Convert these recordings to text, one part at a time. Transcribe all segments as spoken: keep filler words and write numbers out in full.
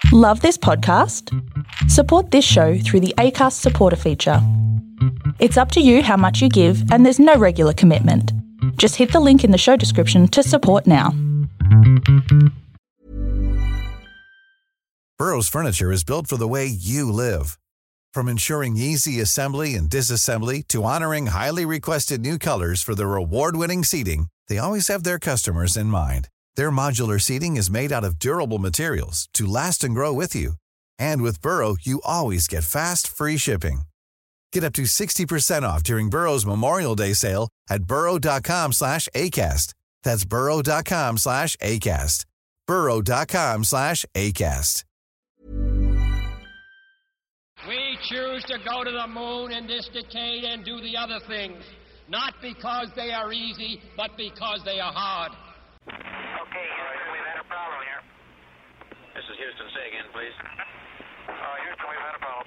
Love this podcast? Support this show through the Acast supporter feature. It's up to you how much you give, and there's no regular commitment. Just hit the link in the show description to support now. Burrow's furniture is built for the way you live. From ensuring easy assembly and disassembly to honoring highly requested new colors for their award-winning seating, they always have their customers in mind. Their modular seating is made out of durable materials to last and grow with you. And with Burrow, you always get fast, free shipping. Get up to sixty percent off during Burrow's Memorial Day sale at burrow.com slash ACAST. That's burrow.com slash ACAST. burrow.com slash ACAST. We choose to go to the moon in this decade and do the other things, not because they are easy, but because they are hard. Okay, Houston, we've had a problem here. This is Houston. Say again, please. Uh, Houston, we've had a problem.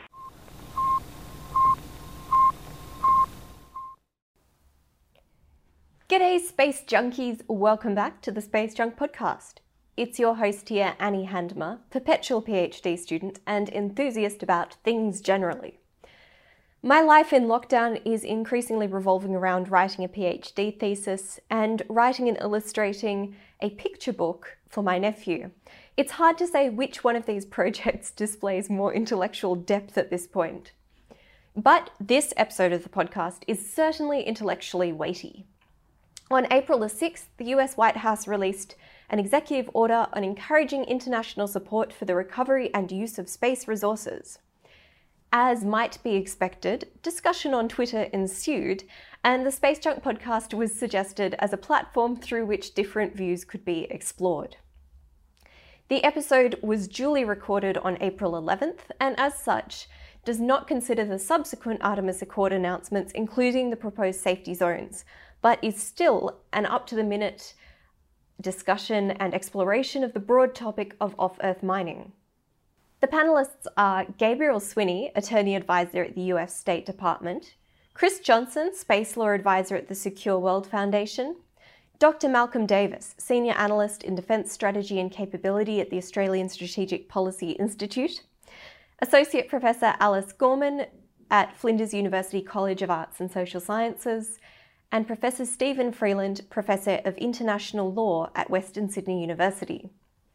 G'day, Space Junkies. Welcome back to the Space Junk Podcast. It's your host here, Annie Handmer, perpetual PhD student and enthusiast about things generally. My life in lockdown is increasingly revolving around writing a PhD thesis and writing and illustrating a picture book for my nephew. It's hard to say which one of these projects displays more intellectual depth at this point. But this episode of the podcast is certainly intellectually weighty. On April the sixth, the U S White House released an executive order on encouraging international support for the recovery and use of space resources. As might be expected, discussion on Twitter ensued, and the Space Junk Podcast was suggested as a platform through which different views could be explored. The episode was duly recorded on April eleventh, and as such, does not consider the subsequent Artemis Accord announcements, including the proposed safety zones, but is still an up-to-the-minute discussion and exploration of the broad topic of off-Earth mining. The panelists are Gabriel Swinney, Attorney Advisor at the U S State Department, Chris Johnson, Space Law Advisor at the Secure World Foundation, Doctor Malcolm Davis, Senior Analyst in Defence Strategy and Capability at the Australian Strategic Policy Institute, Associate Professor Alice Gorman at Flinders University College of Arts and Social Sciences, and Professor Stephen Freeland, Professor of International Law at Western Sydney University.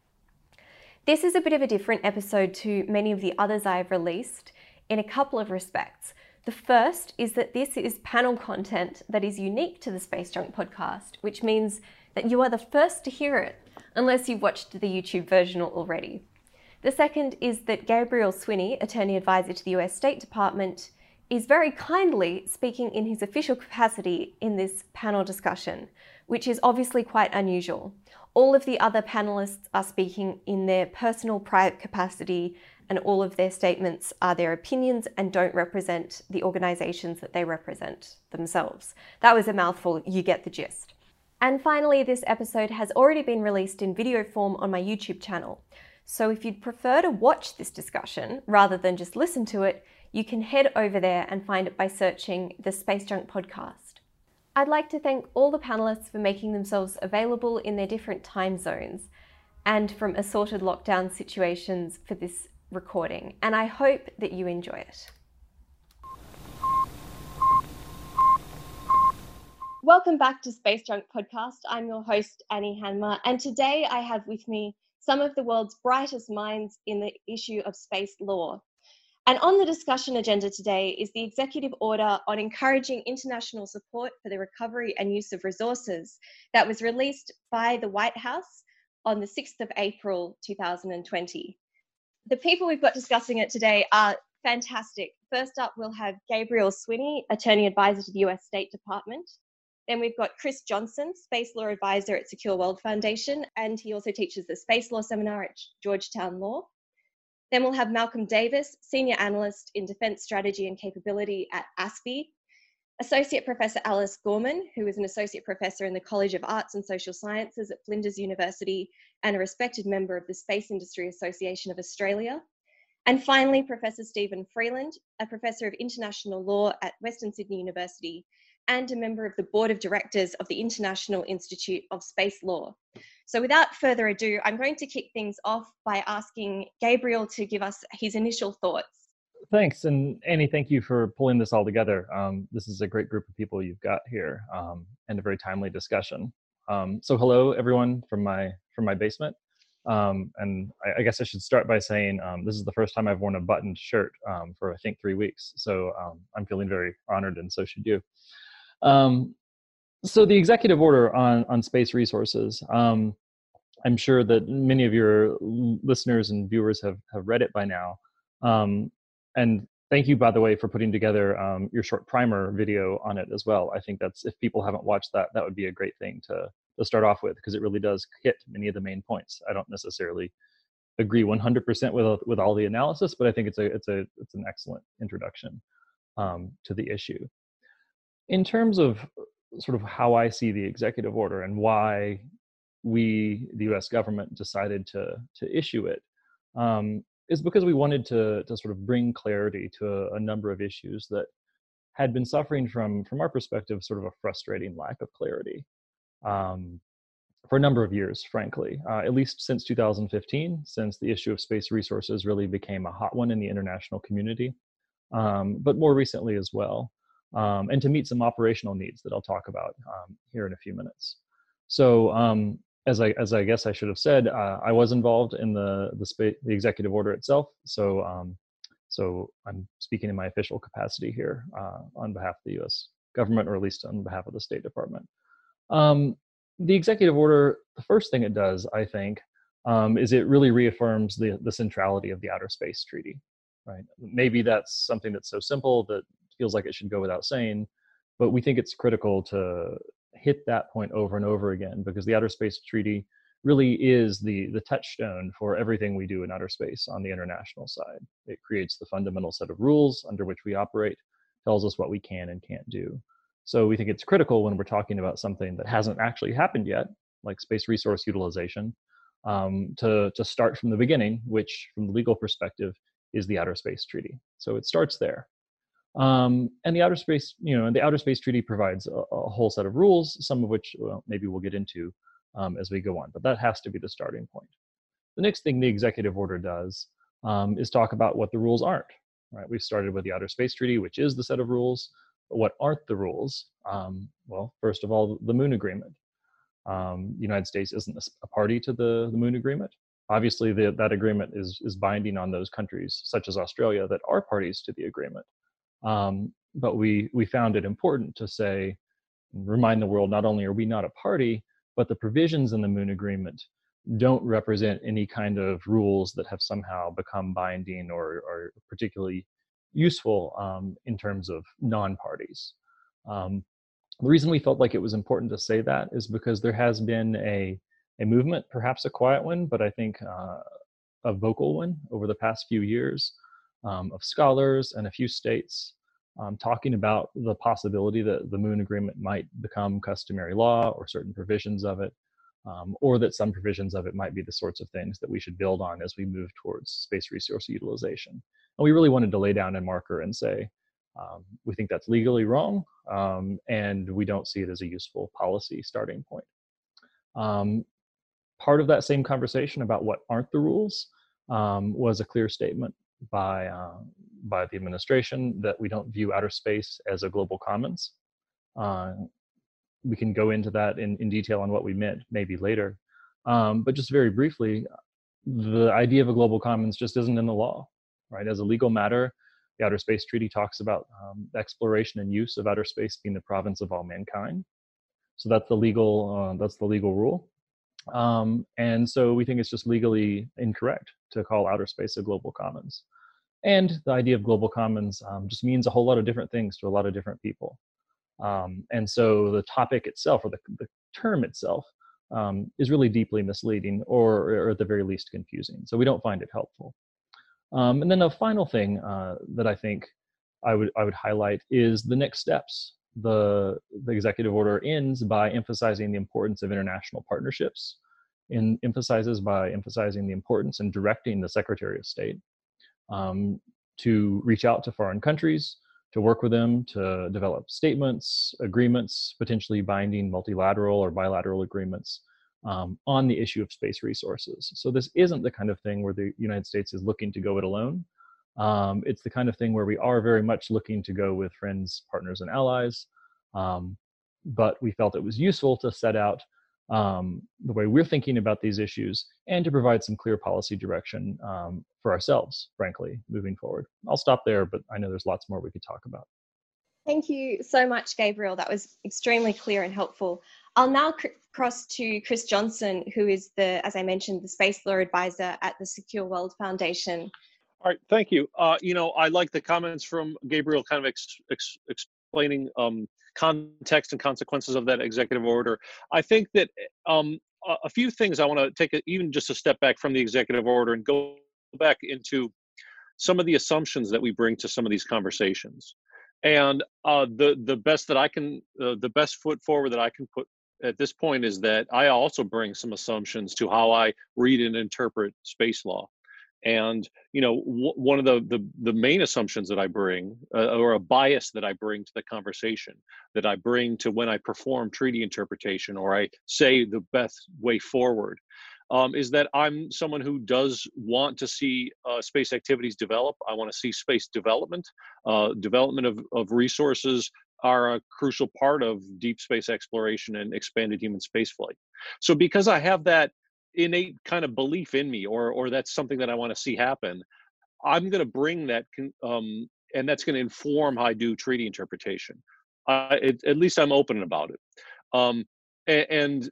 This is a bit of a different episode to many of the others I have released in a couple of respects. The first is that this is panel content that is unique to the Space Junk Podcast, which means that you are the first to hear it, unless you've watched the YouTube version already. The second is that Gabriel Swinney, Attorney Advisor to the U S State Department, is very kindly speaking in his official capacity in this panel discussion, which is obviously quite unusual. All of the other panelists are speaking in their personal private capacity, and all of their statements are their opinions and don't represent the organisations that they represent themselves. That was a mouthful, you get the gist. And finally, this episode has already been released in video form on my YouTube channel. So if you'd prefer to watch this discussion rather than just listen to it, you can head over there and find it by searching the Space Junk Podcast. I'd like to thank all the panelists for making themselves available in their different time zones and from assorted lockdown situations for this recording, and I hope that you enjoy it. Welcome back to Space Junk Podcast. I'm your host, Annie Handmer, and today I have with me some of the world's brightest minds in the issue of space law. And on the discussion agenda today is the executive order on encouraging international support for the recovery and use of resources that was released by the White House on the sixth of April, two thousand twenty. The people we've got discussing it today are fantastic. First up, we'll have Gabriel Swinney, Attorney Advisor to the U S State Department. Then we've got Chris Johnson, Space Law Advisor at Secure World Foundation, and he also teaches the Space Law Seminar at Georgetown Law. Then we'll have Malcolm Davis, Senior Analyst in Defence Strategy and Capability at A S P E, Associate Professor Alice Gorman, who is an Associate Professor in the College of Arts and Social Sciences at Flinders University and a respected member of the Space Industry Association of Australia. And finally, Professor Stephen Freeland, a Professor of International Law at Western Sydney University and a member of the Board of Directors of the International Institute of Space Law. So without further ado, I'm going to kick things off by asking Gabriel to give us his initial thoughts. Thanks, and Annie, thank you for pulling this all together. Um, this is a great group of people you've got here, um, and a very timely discussion. Um, so hello, everyone from my from my basement. Um, and I, I guess I should start by saying um, this is the first time I've worn a buttoned shirt um, for I think three weeks. So um, I'm feeling very honored, and so should you. Um, so the executive order on on space resources. Um, I'm sure that many of your listeners and viewers have have read it by now. Um, And thank you, by the way, for putting together um, your short primer video on it as well. I think that's, if people haven't watched that, that would be a great thing to, to start off with, because it really does hit many of the main points. I don't necessarily agree one hundred percent with with all the analysis, but I think it's a it's a it's an excellent introduction um, to the issue. In terms of sort of how I see the executive order and why we, the U S government, decided to to issue it. Um, is because we wanted to to sort of bring clarity to a, a number of issues that had been suffering from, from our perspective, sort of a frustrating lack of clarity um, for a number of years, frankly, uh, at least since two thousand fifteen, since the issue of space resources really became a hot one in the international community, um, but more recently as well, um, and to meet some operational needs that I'll talk about um, here in a few minutes. So, um, As I as I guess I should have said, uh, I was involved in the the, spa- the executive order itself. So um, so I'm speaking in my official capacity here uh, on behalf of the U S government, or at least on behalf of the State Department. Um, the executive order, the first thing it does, I think, um, is it really reaffirms the the centrality of the Outer Space Treaty. Right? Maybe that's something that's so simple that feels like it should go without saying, but we think it's critical to hit that point over and over again, because the Outer Space Treaty really is the the touchstone for everything we do in outer space on the international side. It creates the fundamental set of rules under which we operate, tells us what we can and can't do. So we think it's critical when we're talking about something that hasn't actually happened yet, like space resource utilization, um, to, to start from the beginning, which from the legal perspective is the Outer Space Treaty. So it starts there. Um, and the outer space, you know, the Outer Space Treaty provides a, a whole set of rules, some of which, well, maybe we'll get into um, as we go on, but that has to be the starting point. The next thing the executive order does um, is talk about what the rules aren't, right? We've started with the Outer Space Treaty, which is the set of rules, but what aren't the rules? Um, well, first of all, the Moon Agreement. Um, the United States isn't a party to the, the Moon Agreement. Obviously, the, that agreement is, is binding on those countries, such as Australia, that are parties to the agreement. Um, but we we found it important to say, remind the world, not only are we not a party, but the provisions in the Moon Agreement don't represent any kind of rules that have somehow become binding or, or particularly useful um, in terms of non-parties. Um, the reason we felt like it was important to say that is because there has been a, a movement, perhaps a quiet one, but I think uh, a vocal one over the past few years, Um, of scholars and a few states um, talking about the possibility that the Moon Agreement might become customary law, or certain provisions of it, um, or that some provisions of it might be the sorts of things that we should build on as we move towards space resource utilization. And we really wanted to lay down a marker and say, um, we think that's legally wrong, um, and we don't see it as a useful policy starting point. Um, part of that same conversation about what aren't the rules um, was a clear statement by uh, by the administration that we don't view outer space as a global commons. Uh, we can go into that in, in detail on what we meant maybe later. Um, but just very briefly, the idea of a global commons just isn't in the law, right? As a legal matter, the Outer Space Treaty talks about um, exploration and use of outer space being the province of all mankind. So that's the legal uh, that's the legal rule. Um, and so we think it's just legally incorrect to call outer space a global commons. And the idea of global commons um, just means a whole lot of different things to a lot of different people. Um, and so the topic itself, or the, the term itself, um, is really deeply misleading, or, or at the very least confusing. So we don't find it helpful. Um, and then a final thing uh, that I think I would I would highlight is the next steps. The, the executive order ends by emphasizing the importance of international partnerships, and emphasizes by emphasizing the importance and directing the Secretary of State Um, to reach out to foreign countries to work with them to develop statements, agreements, potentially binding multilateral or bilateral agreements um, on the issue of space resources. So this isn't the kind of thing where the United States is looking to go it alone. Um, it's the kind of thing where we are very much looking to go with friends, partners, and allies. Um, but we felt it was useful to set out um, the way we're thinking about these issues and to provide some clear policy direction um, for ourselves, frankly, moving forward. I'll stop there, but I know there's lots more we could talk about. Thank you so much, Gabriel. That was extremely clear and helpful. I'll now cr- cross to Chris Johnson, who is the, as I mentioned, the Space Law Advisor at the Secure World Foundation. All right, thank you. Uh, you know, I like the comments from Gabriel kind of ex- ex- explaining um, context and consequences of that executive order. I think that um, a, a few things I want to take a, even just a step back from the executive order and go back into some of the assumptions that we bring to some of these conversations. And uh, the the best that I can, uh, the best foot forward that I can put at this point is that I also bring some assumptions to how I read and interpret space law. And, you know, w- one of the, the, the main assumptions that I bring, uh, or a bias that I bring to the conversation, that I bring to when I perform treaty interpretation or I say the best way forward, um, is that I'm someone who does want to see uh, space activities develop. I want to see space development. Uh, development of, of resources are a crucial part of deep space exploration and expanded human spaceflight. So because I have that innate kind of belief in me, or or that's something that I want to see happen, I'm going to bring that, um, and that's going to inform how I do treaty interpretation. Uh, it, at least I'm open about it, um, and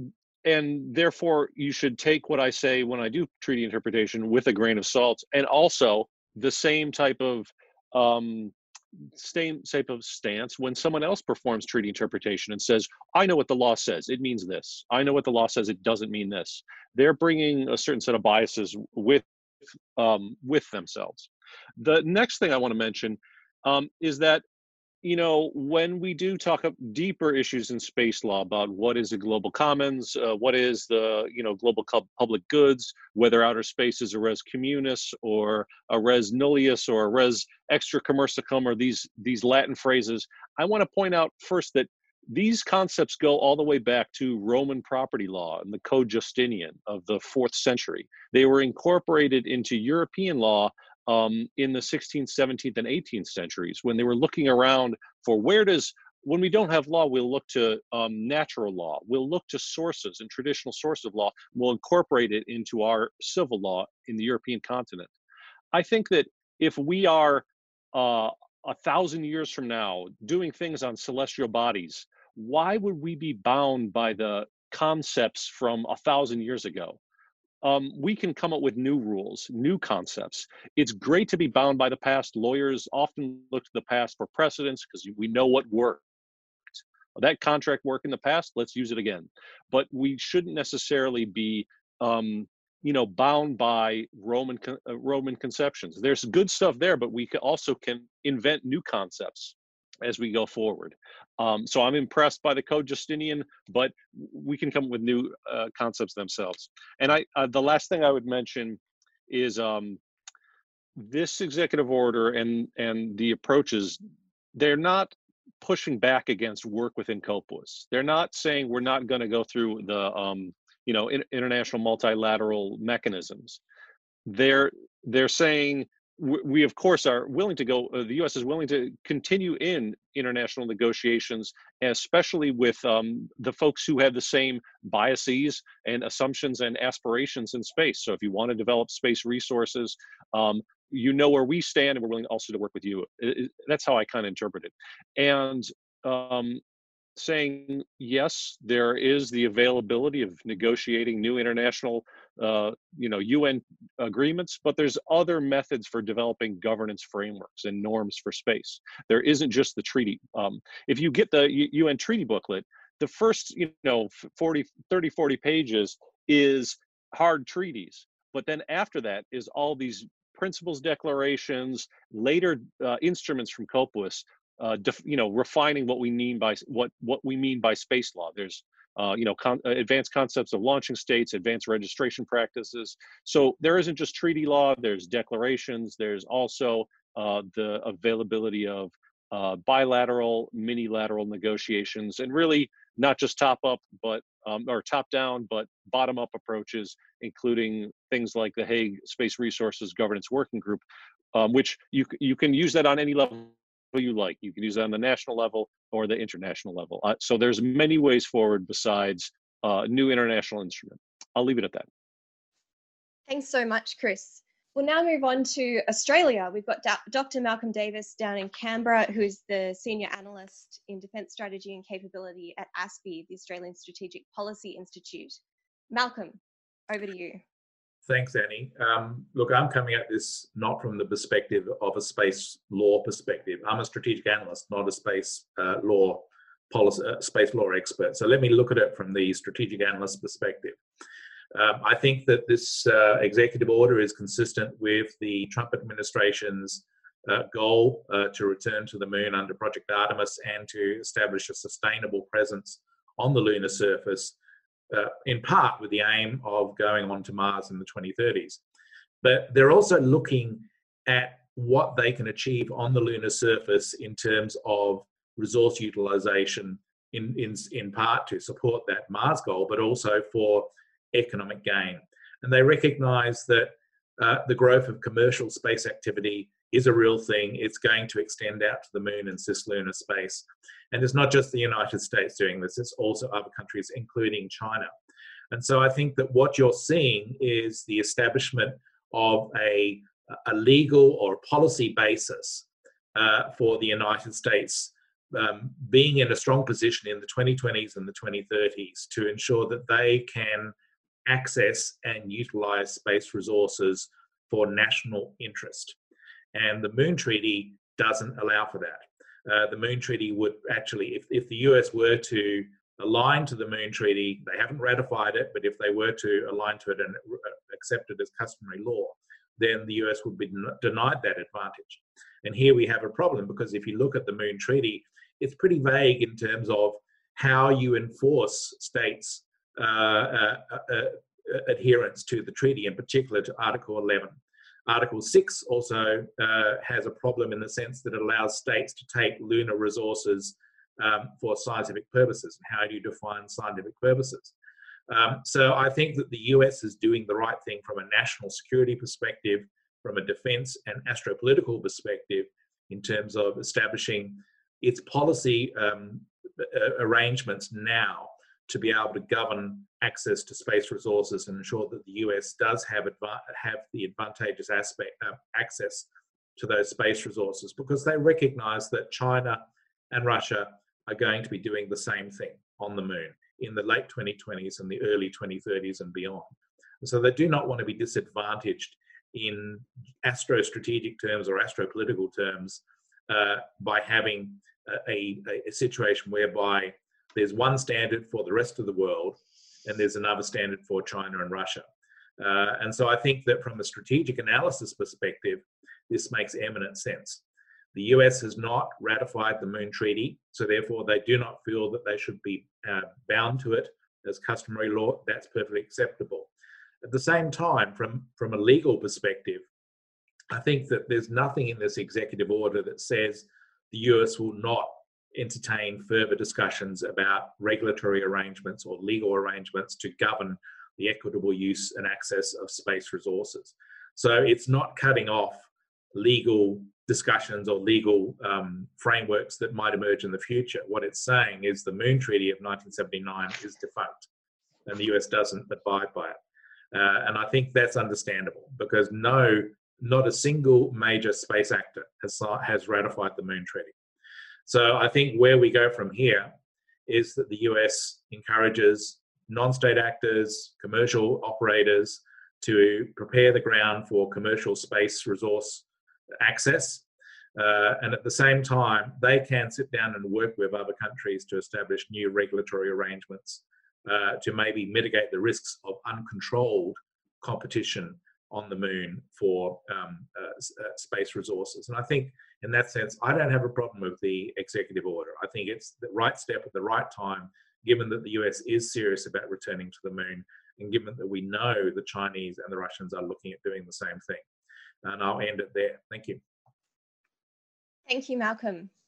and therefore you should take what I say when I do treaty interpretation with a grain of salt, and also the same type of um, same type of stance when someone else performs treaty interpretation and says, I know what the law says, it means this. I know what the law says, it doesn't mean this. They're bringing a certain set of biases with, um, with themselves. The next thing I want to mention um, is that, you know, when we do talk up deeper issues in space law about what is the global commons, uh, what is the, you know, global public goods, whether outer space is a res communis or a res nullius or a res extra commercicum, or these, these Latin phrases, I want to point out first that these concepts go all the way back to Roman property law and the Code Justinian of the fourth century. They were incorporated into European law um, in the sixteenth, seventeenth, and eighteenth centuries, when they were looking around for where does, when we don't have law, we'll look to um, natural law. We'll look to sources and traditional sources of law. We'll incorporate it into our civil law in the European continent. I think that if we are uh, a thousand years from now doing things on celestial bodies, why would we be bound by the concepts from a thousand years ago? Um, we can come up with new rules, new concepts. It's great to be bound by the past. Lawyers often look to the past for precedents because we know what worked. That contract worked in the past, let's use it again. But we shouldn't necessarily be, um, you know, bound by Roman uh, Roman conceptions. There's good stuff there, but we also can invent new concepts as we go forward. Um, so I'm impressed by the Code Justinian, but we can come up with new uh, concepts themselves. And I, uh, the last thing I would mention is um, this executive order and and the approaches, they're not pushing back against work within COPUOS. They're not saying we're not going to go through the um, you know in, international multilateral mechanisms. They're they're saying we, of course, are willing to go, uh, the U S is willing to continue in international negotiations, especially with um, the folks who have the same biases and assumptions and aspirations in space. So if you want to develop space resources, um, you know where we stand, and we're willing also to work with you. It, it, that's how I kind of interpret it. And um, saying, yes, there is the availability of negotiating new international, uh, you know, U N agreements, but there's other methods for developing governance frameworks and norms for space. There isn't just the treaty. Um, if you get the U N treaty booklet, the first, you know, forty, thirty, forty pages is hard treaties. But then after that is all these principles declarations, later uh, instruments from COPUOS, Uh, def, you know, refining what we mean by what what we mean by space law. There's, uh, you know, con advanced concepts of launching states, advanced registration practices. So there isn't just treaty law. There's declarations. There's also uh, the availability of uh, bilateral, minilateral negotiations, and really not just top up, but um, or top down, but bottom up approaches, including things like the Hague Space Resources Governance Working Group, um, which you you can use that on any level you like. You can use that on the national level or the international level. Uh, so there's many ways forward besides a uh, new international instrument. I'll leave it at that. Thanks so much, Chris. We'll now move on to Australia. We've got Doctor Malcolm Davis down in Canberra, who's the Senior Analyst in Defence Strategy and Capability at A S P I, the Australian Strategic Policy Institute. Malcolm, over to you. Thanks, Annie. Um, look, I'm coming at this not from the perspective of a space law perspective. I'm a strategic analyst, not a space uh, law policy, uh, space law expert. So let me look at it from the strategic analyst perspective. Um, I think that this uh, executive order is consistent with the Trump administration's uh, goal uh, to return to the moon under Project Artemis and to establish a sustainable presence on the lunar surface, uh, in part with the aim of going on to Mars in the twenty thirties. But they're also looking at what they can achieve on the lunar surface in terms of resource utilization, in, in, in part to support that Mars goal, but also for economic gain. And they recognize that uh, the growth of commercial space activity is a real thing. It's going to extend out to the moon and cislunar space. And it's not just the United States doing this, it's also other countries, including China. And so I think that what you're seeing is the establishment of a, a legal or policy basis uh, for the United States um, being in a strong position in the twenty twenties and the twenty thirties to ensure that they can access and utilize space resources for national interest. And the Moon Treaty doesn't allow for that. Uh, the Moon Treaty would actually, if, if the U S were to align to the Moon Treaty, they haven't ratified it, but if they were to align to it and accept it as customary law, then the U S would be denied that advantage. And here we have a problem, because if you look at the Moon Treaty, it's pretty vague in terms of how you enforce states' uh, uh, uh, adherence to the treaty, in particular to Article eleven. Article six also uh, has a problem in the sense that it allows states to take lunar resources um, for scientific purposes. And how do you define scientific purposes? Um, so I think that the U S is doing the right thing from a national security perspective, from a defense and astropolitical perspective, in terms of establishing its policy um, arrangements now to be able to govern access to space resources and ensure that the U S does have, adva have the advantageous aspect of access to those space resources, because they recognize that China and Russia are going to be doing the same thing on the moon in the late twenty twenties and the early twenty thirties and beyond. And so they do not want to be disadvantaged in astrostrategic terms or astropolitical terms uh, by having a, a, a situation whereby there's one standard for the rest of the world and there's another standard for China and Russia. Uh, and so I think that from a strategic analysis perspective, this makes eminent sense. The U S has not ratified the Moon Treaty, so therefore they do not feel that they should be uh, bound to it as customary law. That's perfectly acceptable. At the same time, from, from a legal perspective, I think that there's nothing in this executive order that says the U S will not entertain further discussions about regulatory arrangements or legal arrangements to govern the equitable use and access of space resources. So it's not cutting off legal discussions or legal um, frameworks that might emerge in the future. What it's saying is the Moon Treaty of nineteen seventy-nine is defunct and the U S doesn't abide by it. Uh, and I think that's understandable, because no, not a single major space actor has, has ratified the Moon Treaty. So I think where we go from here is that the U S encourages non-state actors, commercial operators to prepare the ground for commercial space resource access. Uh, and at the same time, they can sit down and work with other countries to establish new regulatory arrangements uh, to maybe mitigate the risks of uncontrolled competition on the moon for um, uh, uh, space resources. And I think in that sense, I don't have a problem with the executive order. I think it's the right step at the right time, given that the U S is serious about returning to the moon, and given that we know the Chinese and the Russians are looking at doing the same thing. And I'll end it there. Thank you. Thank you, Malcolm.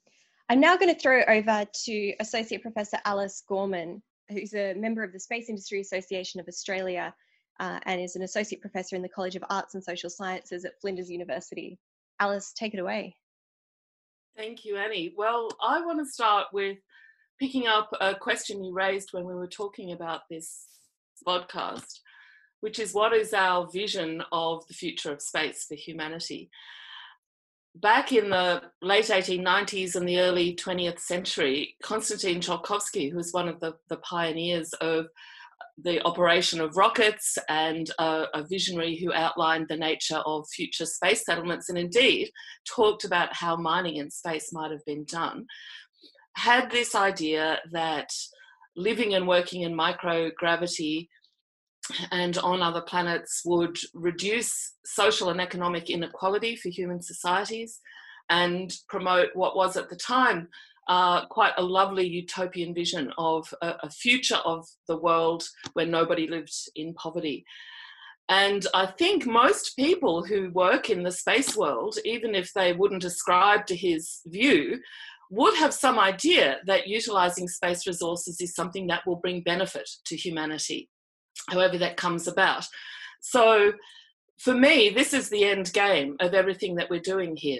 I'm now going to throw over to Associate Professor Alice Gorman, who's a member of the Space Industry Association of Australia uh, and is an Associate Professor in the College of Arts and Social Sciences at Flinders University. Alice, take it away. Thank you, Annie. Well, I want to start with picking up a question you raised when we were talking about this podcast, which is, what is our vision of the future of space for humanity? Back in the late eighteen nineties and the early twentieth century, Konstantin Tsiolkovsky, who was one of the, the pioneers of the operation of rockets and a, a visionary who outlined the nature of future space settlements, and indeed talked about how mining in space might have been done, had this idea that living and working in microgravity and on other planets would reduce social and economic inequality for human societies and promote what was at the time uh, quite a lovely utopian vision of a, a future of the world where nobody lived in poverty. And I think most people who work in the space world, even if they wouldn't ascribe to his view, would have some idea that utilising space resources is something that will bring benefit to humanity, however that comes about. So for me, this is the end game of everything that we're doing here.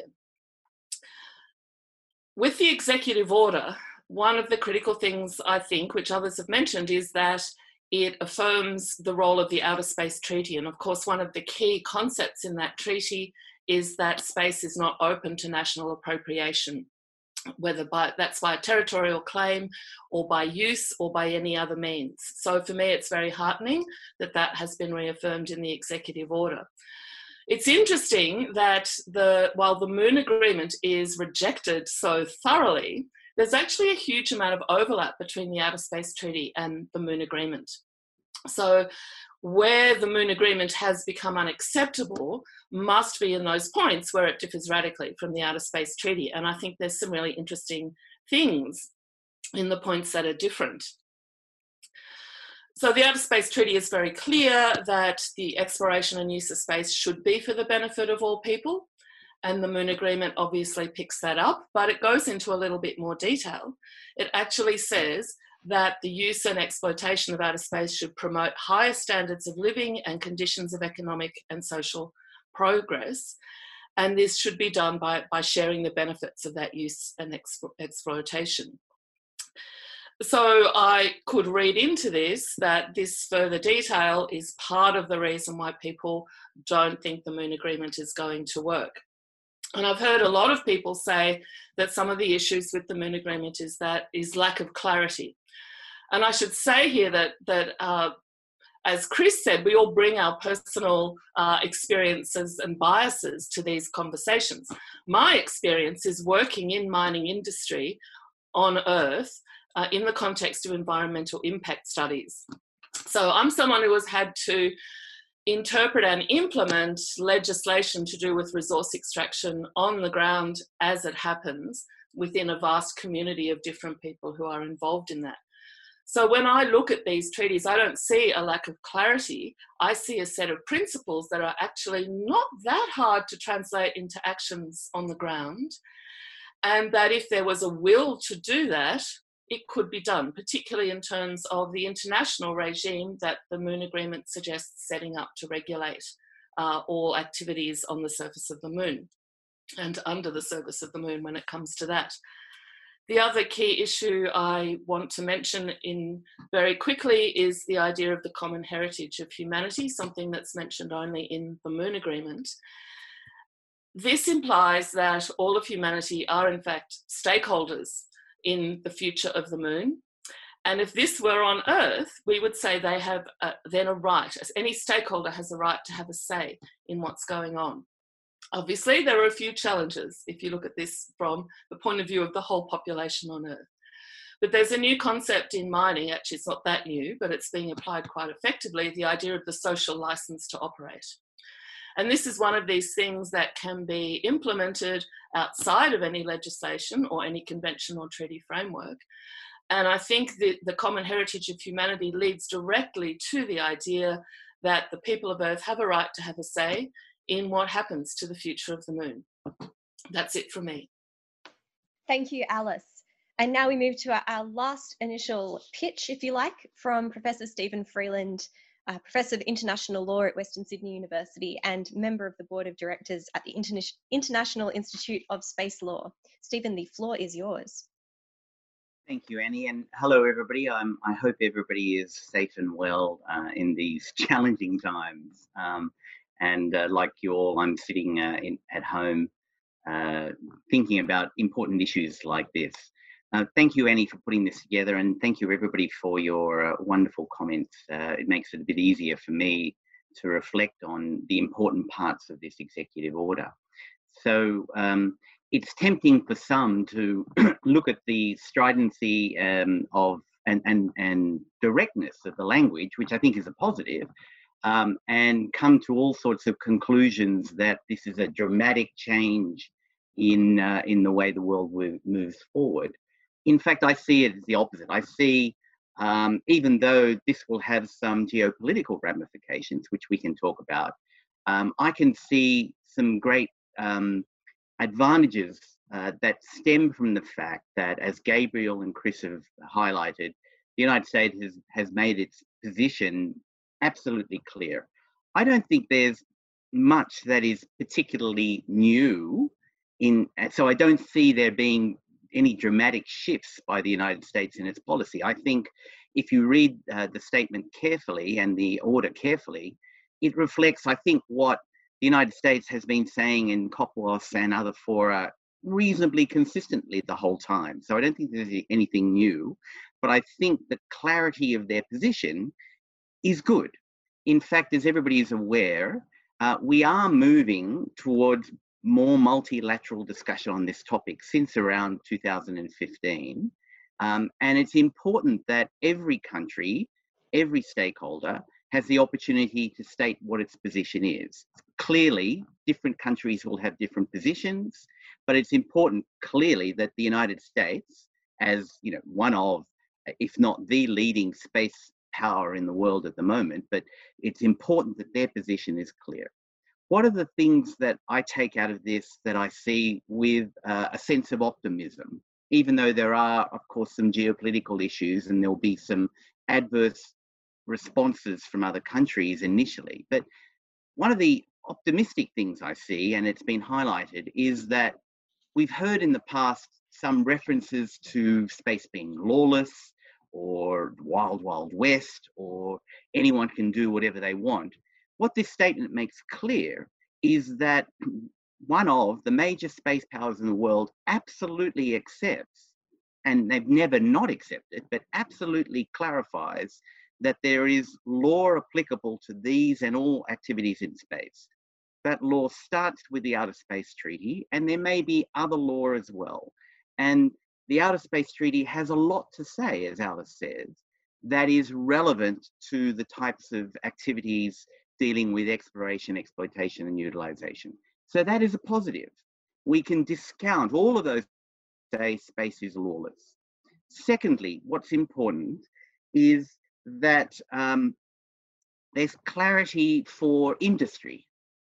With the executive order, one of the critical things, I think, which others have mentioned, is that it affirms the role of the Outer Space Treaty. And of course, one of the key concepts in that treaty is that space is not open to national appropriation, whether by, that's by a territorial claim or by use or by any other means. So for me, it's very heartening that that has been reaffirmed in the executive order. It's interesting that the, while the Moon Agreement is rejected so thoroughly, there's actually a huge amount of overlap between the Outer Space Treaty and the Moon Agreement. So where the Moon Agreement has become unacceptable must be in those points where it differs radically from the Outer Space Treaty. And I think there's some really interesting things in the points that are different. So the Outer Space Treaty is very clear that the exploration and use of space should be for the benefit of all people. And the Moon Agreement obviously picks that up, but it goes into a little bit more detail. It actually says that the use and exploitation of outer space should promote higher standards of living and conditions of economic and social progress. And this should be done by, by sharing the benefits of that use and exp- exploitation. So I could read into this that this further detail is part of the reason why people don't think the Moon Agreement is going to work. And I've heard a lot of people say that some of the issues with the Moon Agreement is that is lack of clarity. And I should say here that, that uh, as Chris said, we all bring our personal uh, experiences and biases to these conversations. My experience is working in mining industry on Earth uh, in the context of environmental impact studies. So I'm someone who has had to interpret and implement legislation to do with resource extraction on the ground as it happens within a vast community of different people who are involved in that. So when I look at these treaties, I don't see a lack of clarity. I see a set of principles that are actually not that hard to translate into actions on the ground, and that if there was a will to do that, it could be done, particularly in terms of the international regime that the Moon Agreement suggests setting up to regulate uh, all activities on the surface of the moon and under the surface of the moon when it comes to that. The other key issue I want to mention in very quickly is the idea of the common heritage of humanity, something that's mentioned only in the Moon Agreement. This implies that all of humanity are in fact stakeholders in the future of the moon. And if this were on Earth, we would say they have a, then a right, as any stakeholder has a right to have a say in what's going on. Obviously, there are a few challenges if you look at this from the point of view of the whole population on Earth. But there's a new concept in mining, actually it's not that new, but it's being applied quite effectively, the idea of the social license to operate. And this is one of these things that can be implemented outside of any legislation or any convention or treaty framework. And I think that the common heritage of humanity leads directly to the idea that the people of Earth have a right to have a say in what happens to the future of the moon. That's it from me. Thank you, Alice. And now we move to our, our last initial pitch, if you like, from Professor Stephen Freeland, uh, Professor of International Law at Western Sydney University and member of the Board of Directors at the Interna- International Institute of Space Law. Stephen, the floor is yours. Thank you, Annie, and hello, everybody. Um, I hope everybody is safe and well uh, in these challenging times. Um, and uh, like you all, I'm sitting uh, in, at home uh, thinking about important issues like this. Uh, thank you, Annie, for putting this together, and thank you, everybody, for your uh, wonderful comments. Uh, it makes it a bit easier for me to reflect on the important parts of this executive order. So um, it's tempting for some to look at the stridency um, of and, and, and directness of the language, which I think is a positive, um, and come to all sorts of conclusions that this is a dramatic change in, uh, in the way the world moves forward. In fact, I see it as the opposite. I see, um, even though this will have some geopolitical ramifications, which we can talk about, um, I can see some great um, advantages uh, that stem from the fact that, as Gabriel and Chris have highlighted, the United States has, has made its position absolutely clear. I don't think there's much that is particularly new in, so I don't see there being any dramatic shifts by the United States in its policy. I think if you read uh, the statement carefully and the order carefully, it reflects, I think, what the United States has been saying in COPUOS and other fora reasonably consistently the whole time. So I don't think there's anything new, but I think the clarity of their position is good. In fact, as everybody is aware, uh, we are moving towards more multilateral discussion on this topic since around two thousand fifteen. Um, and it's important that every country, every stakeholder has the opportunity to state what its position is. Clearly, different countries will have different positions, but it's important clearly that the United States, as you know, one of, if not the leading space power in the world at the moment, but it's important that their position is clear. What are the things that I take out of this that I see with uh, a sense of optimism, even though there are, of course, some geopolitical issues and there'll be some adverse responses from other countries initially. But one of the optimistic things I see, and it's been highlighted, is that we've heard in the past some references to space being lawless or wild, wild west, or anyone can do whatever they want. What this statement makes clear is that one of the major space powers in the world absolutely accepts, and they've never not accepted, but absolutely clarifies that there is law applicable to these and all activities in space. That law starts with the Outer Space Treaty, and there may be other law as well. And the Outer Space Treaty has a lot to say, as Alice says, that is relevant to the types of activities dealing with exploration, exploitation, and utilization. So that is a positive. We can discount all of those, say space is lawless. Secondly, what's important is that um, there's clarity for industry.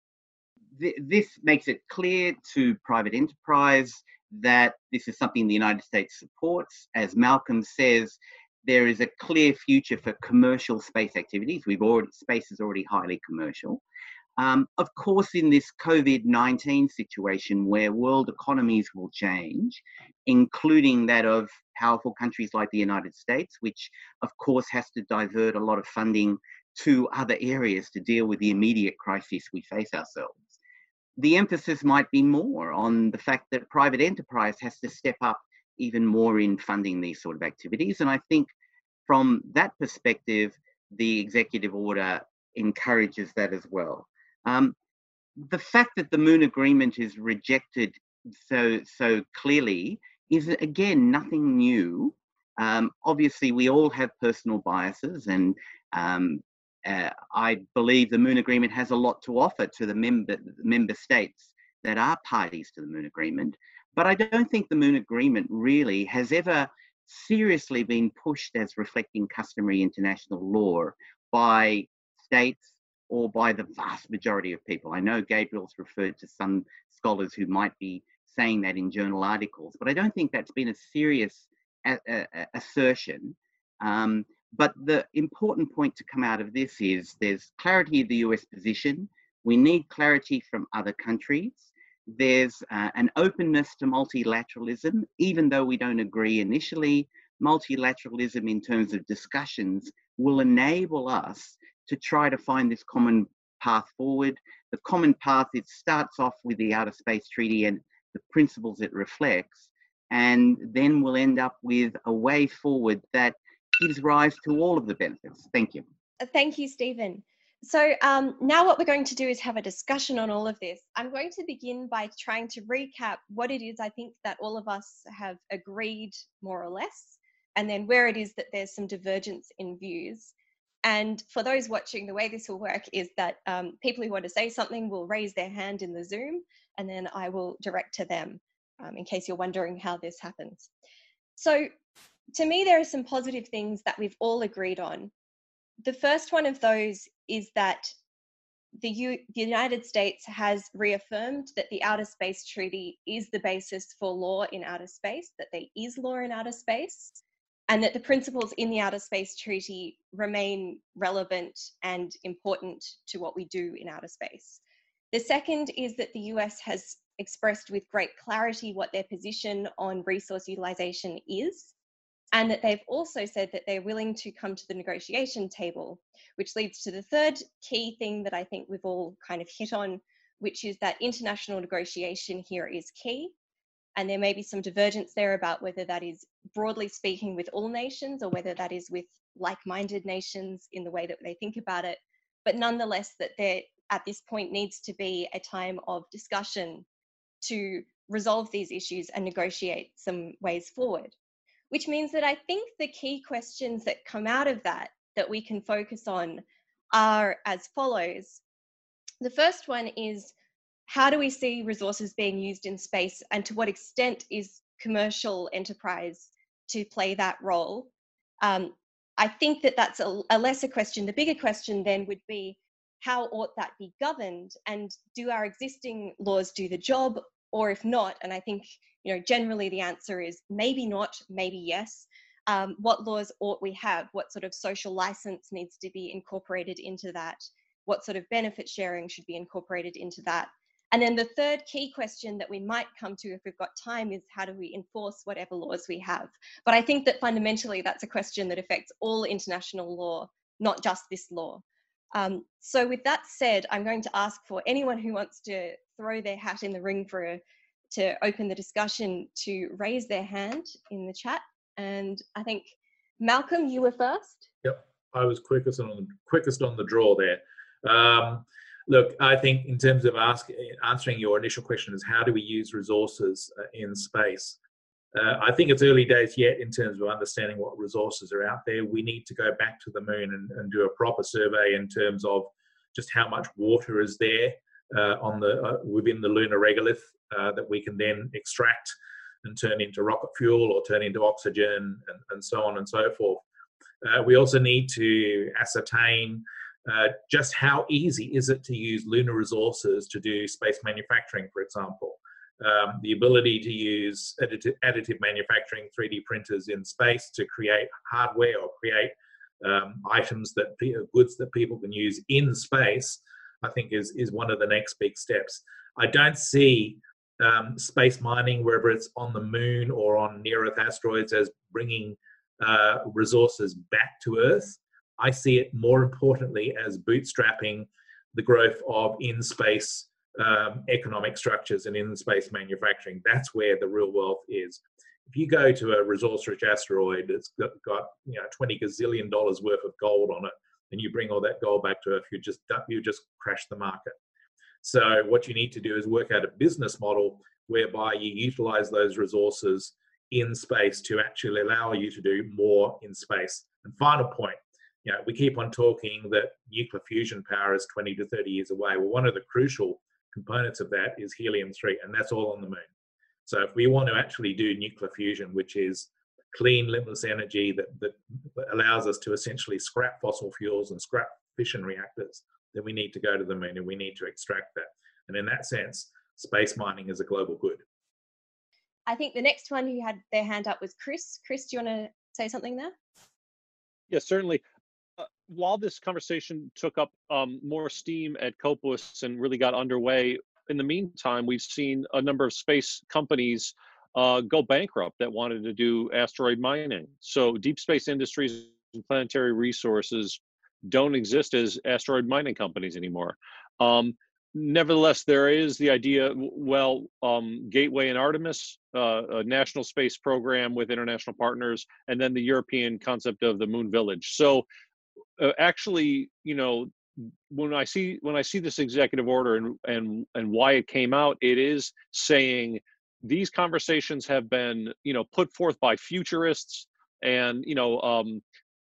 Th- this makes it clear to private enterprise that this is something the United States supports. As Malcolm says, there is a clear future for commercial space activities. We've already, space is already highly commercial. Um, of course, in this COVID nineteen situation where world economies will change, including that of powerful countries like the United States, which of course has to divert a lot of funding to other areas to deal with the immediate crisis we face ourselves. The emphasis might be more on the fact that private enterprise has to step up even more in funding these sort of activities. And I think from that perspective, the executive order encourages that as well. Um, the fact that the Moon Agreement is rejected so, so clearly is, again, nothing new. Um, obviously, we all have personal biases, and um, uh, I believe the Moon Agreement has a lot to offer to the member, member states that are parties to the Moon Agreement. But I don't think the Moon Agreement really has ever seriously been pushed as reflecting customary international law by states or by the vast majority of people. I know Gabriel's referred to some scholars who might be saying that in journal articles, but I don't think that's been a serious a, a, a assertion. Um, but the important point to come out of this is there's clarity of the U S position. We need clarity from other countries. There's uh, an openness to multilateralism, even though we don't agree initially. Multilateralism in terms of discussions will enable us to try to find this common path forward. The common path, it starts off with the Outer Space Treaty and the principles it reflects, and then we'll end up with a way forward that gives rise to all of the benefits. Thank you. Thank you, Stephen. So um, now what we're going to do is have a discussion on all of this. I'm going to begin by trying to recap what it is I think that all of us have agreed more or less, and then where it is that there's some divergence in views. And for those watching, the way this will work is that um, people who want to say something will raise their hand in the Zoom, and then I will direct to them, um, in case you're wondering how this happens. So to me, there are some positive things that we've all agreed on. The first one of those is that the, U the United States has reaffirmed that the Outer Space Treaty is the basis for law in outer space, that there is law in outer space, and that the principles in the Outer Space Treaty remain relevant and important to what we do in outer space. The second is that the U S has expressed with great clarity what their position on resource utilization is, and that they've also said that they're willing to come to the negotiation table, which leads to the third key thing that I think we've all kind of hit on, which is that international negotiation here is key. And there may be some divergence there about whether that is broadly speaking with all nations or whether that is with like-minded nations in the way that they think about it. But nonetheless, that there at this point needs to be a time of discussion to resolve these issues and negotiate some ways forward. Which means that I think the key questions that come out of that, that we can focus on, are as follows. The first one is, how do we see resources being used in space, and to what extent is commercial enterprise to play that role? Um, I think that that's a, a lesser question. The bigger question then would be, how ought that be governed? And do our existing laws do the job? Or if not, and I think, you know, generally the answer is maybe not, maybe yes. Um, what laws ought we have? What sort of social license needs to be incorporated into that? What sort of benefit sharing should be incorporated into that? And then the third key question that we might come to if we've got time is, how do we enforce whatever laws we have? But I think that fundamentally that's a question that affects all international law, not just this law. Um, so with that said, I'm going to ask for anyone who wants to throw their hat in the ring for a, to open the discussion to raise their hand in the chat. And I think, Malcolm, you were first. Yep, I was quickest on the, quickest on the draw there. Um, look, I think in terms of ask, answering your initial question is, how do we use resources uh, in space? Uh, I think it's early days yet in terms of understanding what resources are out there. We need to go back to the moon and, and do a proper survey in terms of just how much water is there uh, on the uh, within the lunar regolith uh, that we can then extract and turn into rocket fuel or turn into oxygen and, and so on and so forth. Uh, we also need to ascertain uh, just how easy is it to use lunar resources to do space manufacturing, for example. Um, the ability to use additive, additive manufacturing, three D printers in space to create hardware or create um, items that goods that people can use in space, I think is is one of the next big steps. I don't see um, space mining, whether it's on the moon or on near-Earth asteroids, as bringing uh, resources back to Earth. I see it more importantly as bootstrapping the growth of in-space Um, economic structures and in-space manufacturing. That's where the real wealth is. If you go to a resource-rich asteroid that's got, got you know twenty gazillion dollars worth of gold on it, and you bring all that gold back to Earth, you just you just crash the market. So what you need to do is work out a business model whereby you utilize those resources in space to actually allow you to do more in space. And final point, you know, we keep on talking that nuclear fusion power is twenty to thirty years away. Well, one of the crucial components of that is helium three, and that's all on the moon. So if we want to actually do nuclear fusion, which is clean, limitless energy that, that allows us to essentially scrap fossil fuels and scrap fission reactors, then we need to go to the moon and we need to extract that. And in that sense, space mining is a global good. I think the next one who had their hand up was Chris. Chris, do you want to say something there? Yes, certainly. Uh, while this conversation took up um, more steam at Copuis and really got underway, in the meantime, we've seen a number of space companies uh, go bankrupt that wanted to do asteroid mining. So Deep Space Industries and Planetary Resources don't exist as asteroid mining companies anymore. Um, nevertheless, there is the idea, well, um, Gateway and Artemis, uh, a national space program with international partners, and then the European concept of the Moon Village. So uh, actually, you know, when I see when I see this executive order and and and why it came out, it is saying these conversations have been, you know, put forth by futurists and, you know, um,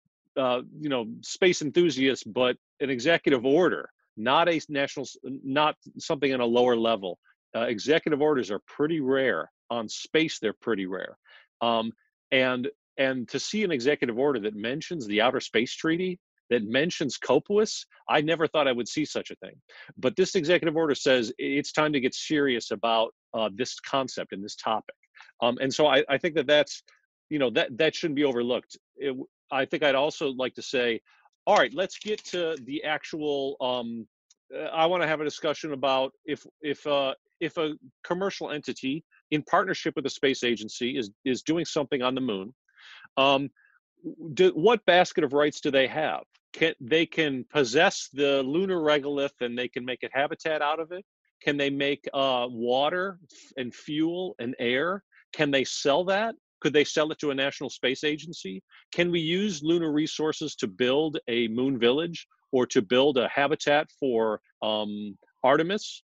uh, you know, space enthusiasts, but an executive order, not a national, not something on a lower level. Uh, executive orders are pretty rare. On space, they're pretty rare. Um, and and to see an executive order that mentions the Outer Space Treaty, that mentions Copuis, I never thought I would see such a thing. But this executive order says it's time to get serious about uh, this concept and this topic. Um, and so I, I think that that's, you know, that that shouldn't be overlooked. It, I think I'd also like to say, all right, let's get to the actual. Um, I want to have a discussion about if if uh, if a commercial entity in partnership with the space agency is is doing something on the moon. Um, do, what basket of rights do they have? Can they can possess the lunar regolith and they can make it habitat out of it? Can they make uh, water and fuel and air? Can they sell that? Could they sell it to a national space agency? Can we use lunar resources to build a moon village or to build a habitat for um, Artemis?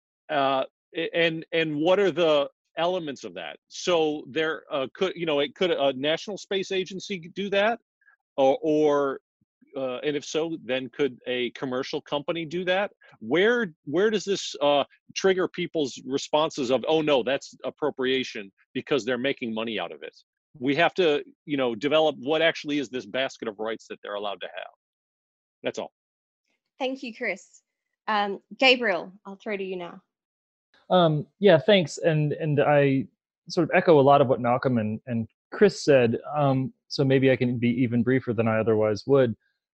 Uh, and and what are the elements of that? So there uh, could, you know, it could a national space agency do that, or, or uh, and if so, then could a commercial company do that? Where where does this uh, trigger people's responses of, oh no, that's appropriation because they're making money out of it? We have to, you know, develop what actually is this basket of rights that they're allowed to have. That's all. Thank you, Chris. Um, Gabriel, I'll throw to you now. Um, yeah, thanks. And and I sort of echo a lot of what Malcolm and, and Chris said. Um, so maybe I can be even briefer than I otherwise would.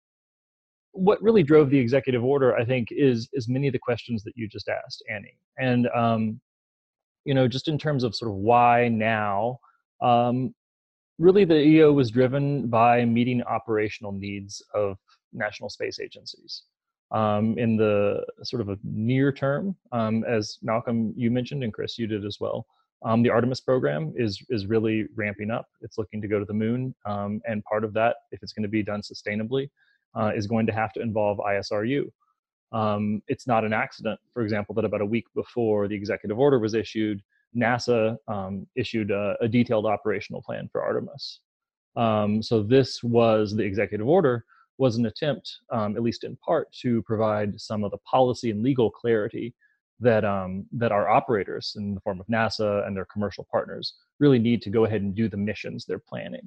What really drove the executive order, I think, is is many of the questions that you just asked, Annie. And um, you know, just in terms of sort of why now, um, really the E O was driven by meeting operational needs of national space agencies. Um, in the sort of a near term, um, as Malcolm, you mentioned, and Chris, you did as well, um, the Artemis program is is really ramping up. It's looking to go to the moon, um, and part of that, if it's going to be done sustainably, uh, is going to have to involve I S R U. Um, it's not an accident, for example, that about a week before the executive order was issued, NASA um, issued a, a detailed operational plan for Artemis. Um, so this was the executive order, was an attempt, um, at least in part, to provide some of the policy and legal clarity that um, that our operators, in the form of NASA and their commercial partners, really need to go ahead and do the missions they're planning.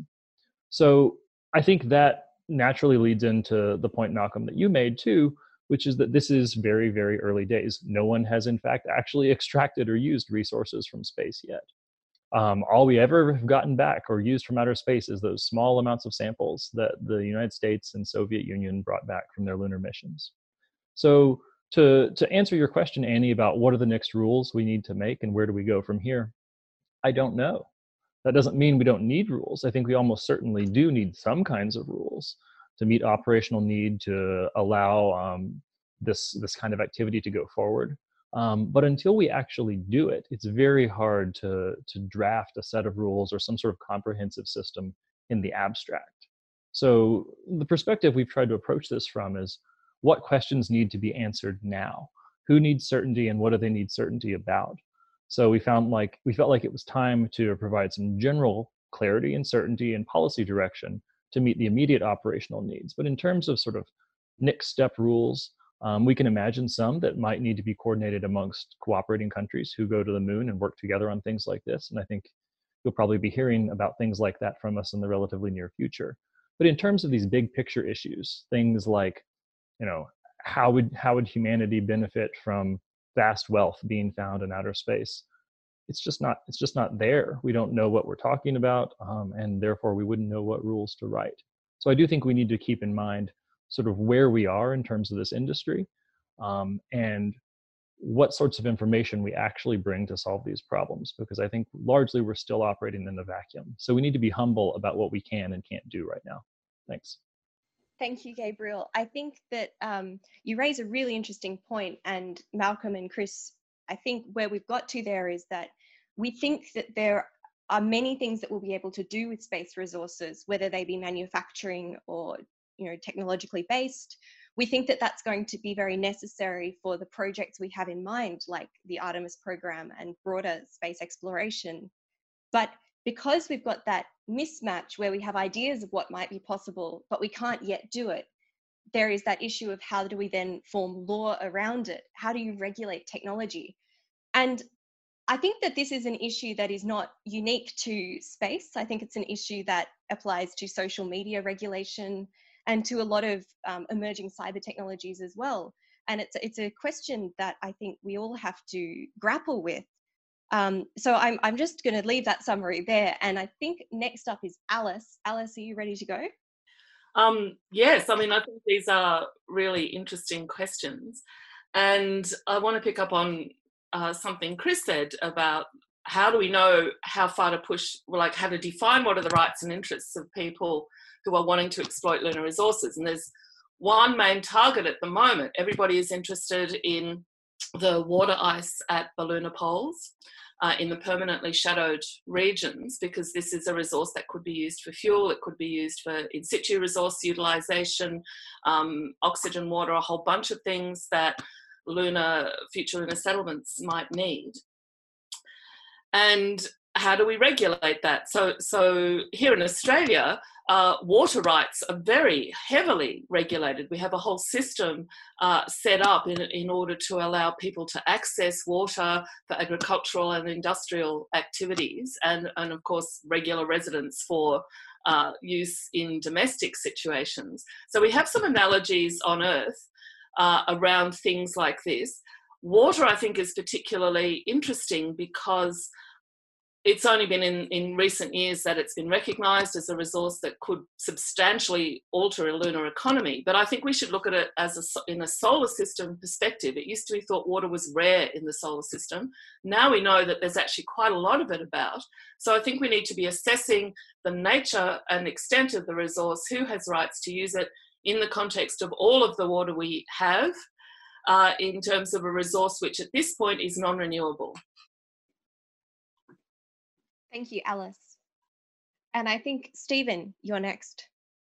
So I think that naturally leads into the point, Malcolm, that you made too, which is that this is very, very early days. No one has, in fact, actually extracted or used resources from space yet. Um, all we ever have gotten back or used from outer space is those small amounts of samples that the United States and Soviet Union brought back from their lunar missions. So to, to answer your question, Annie, about what are the next rules we need to make and where do we go from here, I don't know. That doesn't mean we don't need rules. I think we almost certainly do need some kinds of rules to meet operational need, to allow um, this, this kind of activity to go forward. Um, but until we actually do it, it's very hard to, to draft a set of rules or some sort of comprehensive system in the abstract. So the perspective we've tried to approach this from is, what questions need to be answered now? Who needs certainty and what do they need certainty about? So we found like, we felt like it was time to provide some general clarity and certainty and policy direction to meet the immediate operational needs. But in terms of sort of next step rules, Um, we can imagine some that might need to be coordinated amongst cooperating countries who go to the moon and work together on things like this. And I think you'll probably be hearing about things like that from us in the relatively near future. But in terms of these big picture issues, things like, you know, how would how would humanity benefit from vast wealth being found in outer space? it's just not it's just not there. We don't know what we're talking about, um, and therefore we wouldn't know what rules to write. So I do think we need to keep in mind sort of where we are in terms of this industry, um, and what sorts of information we actually bring to solve these problems, because I think largely we're still operating in a vacuum. So we need to be humble about what we can and can't do right now. Thanks. Thank you, Gabriel. I think that um, you raise a really interesting point, and Malcolm and Chris, I think where we've got to there is that we think that there are many things that we'll be able to do with space resources, whether they be manufacturing or, you know, technologically based. We think that that's going to be very necessary for the projects we have in mind, like the Artemis program and broader space exploration. But because we've got that mismatch where we have ideas of what might be possible, but we can't yet do it, there is that issue of how do we then form law around it? How do you regulate technology? And I think that this is an issue that is not unique to space. I think it's an issue that applies to social media regulation and to a lot of um, emerging cyber technologies as well. And it's, it's a question that I think we all have to grapple with. Um, so I'm, I'm just going to leave that summary there. And I think next up is Alice. Alice, are you ready to go? Um, yes, I mean, I think these are really interesting questions. And I want to pick up on uh, something Chris said about how do we know how far to push, like how to define what are the rights and interests of people who are wanting to exploit lunar resources. And there's one main target at the moment. Everybody is interested in the water ice at the lunar poles, uh, in the permanently shadowed regions, because this is a resource that could be used for fuel, it could be used for in situ resource utilisation, um, oxygen, water, a whole bunch of things that lunar, future lunar settlements might need. And how do we regulate that? So, so here in Australia, uh, water rights are very heavily regulated. We have a whole system uh, set up in, in order to allow people to access water for agricultural and industrial activities, and, and of course, regular residents for uh, use in domestic situations. So we have some analogies on Earth uh, around things like this. Water, I think, is particularly interesting because it's only been in, in recent years that it's been recognised as a resource that could substantially alter a lunar economy. But I think we should look at it as a, in a solar system perspective. It used to be thought water was rare in the solar system. Now we know that there's actually quite a lot of it about. So I think we need to be assessing the nature and extent of the resource, who has rights to use it in the context of all of the water we have, uh, in terms of a resource which at this point is non-renewable. Thank you, Alice. And I think, Stephen, you're next.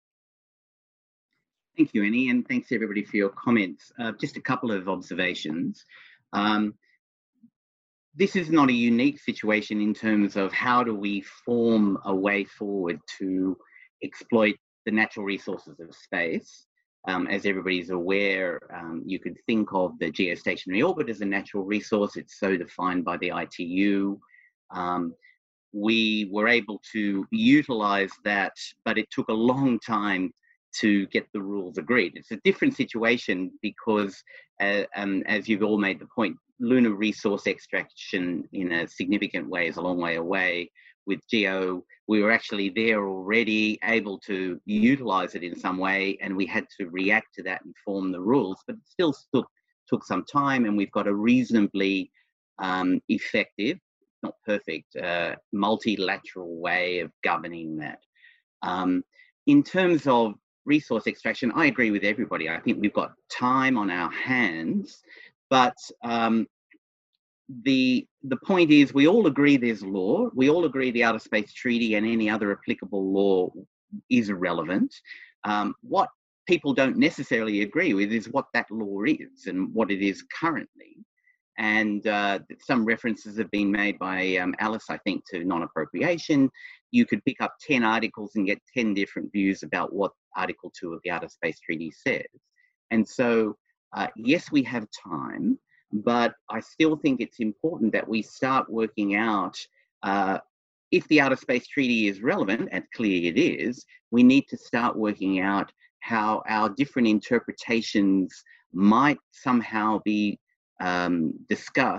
Thank you, Annie, and thanks everybody for your comments. Uh, just a couple of observations. Um, this is not a unique situation in terms of how do we form a way forward to exploit the natural resources of space. Um, as everybody's aware, um, you could think of the geostationary orbit as a natural resource. It's so defined by the I T U. Um, we were able to utilize that, but it took a long time to get the rules agreed. It's a different situation because, uh, um, as you've all made the point, lunar resource extraction in a significant way is a long way away. With GEO, we were actually there already, able to utilize it in some way, and we had to react to that and form the rules, but it still took, took some time, and we've got a reasonably um, effective, not perfect, uh, multilateral way of governing that. Um, in terms of resource extraction, I agree with everybody. I think we've got time on our hands, but um, the the point is we all agree there's law. We all agree the Outer Space Treaty and any other applicable law is irrelevant. Um, what people don't necessarily agree with is what that law is and what it is currently. And uh, some references have been made by um, Alice, I think, to non-appropriation. You could pick up ten articles and get ten different views about what Article two of the Outer Space Treaty says. And so, uh, yes, we have time, but I still think it's important that we start working out, uh, if the Outer Space Treaty is relevant, and clearly it is, we need to start working out how our different interpretations might somehow be Um, discussed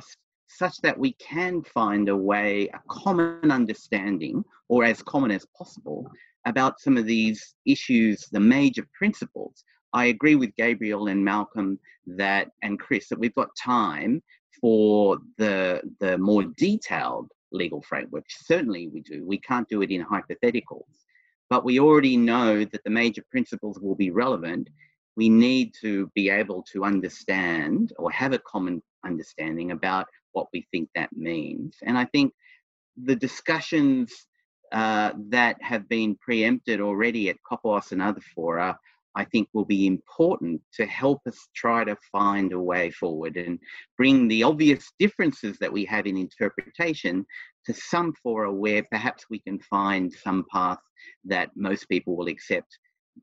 such that we can find a way, a common understanding, or as common as possible, about some of these issues, the major principles. I agree with Gabriel and Malcolm that, and Chris, that we've got time for the, the more detailed legal framework. Certainly we do. We can't do it in hypotheticals, but we already know that the major principles will be relevant. We need to be able to understand or have a common understanding about what we think that means. And I think the discussions uh, that have been preempted already at COPOS and other fora, I think will be important to help us try to find a way forward and bring the obvious differences that we have in interpretation to some fora where perhaps we can find some path that most people will accept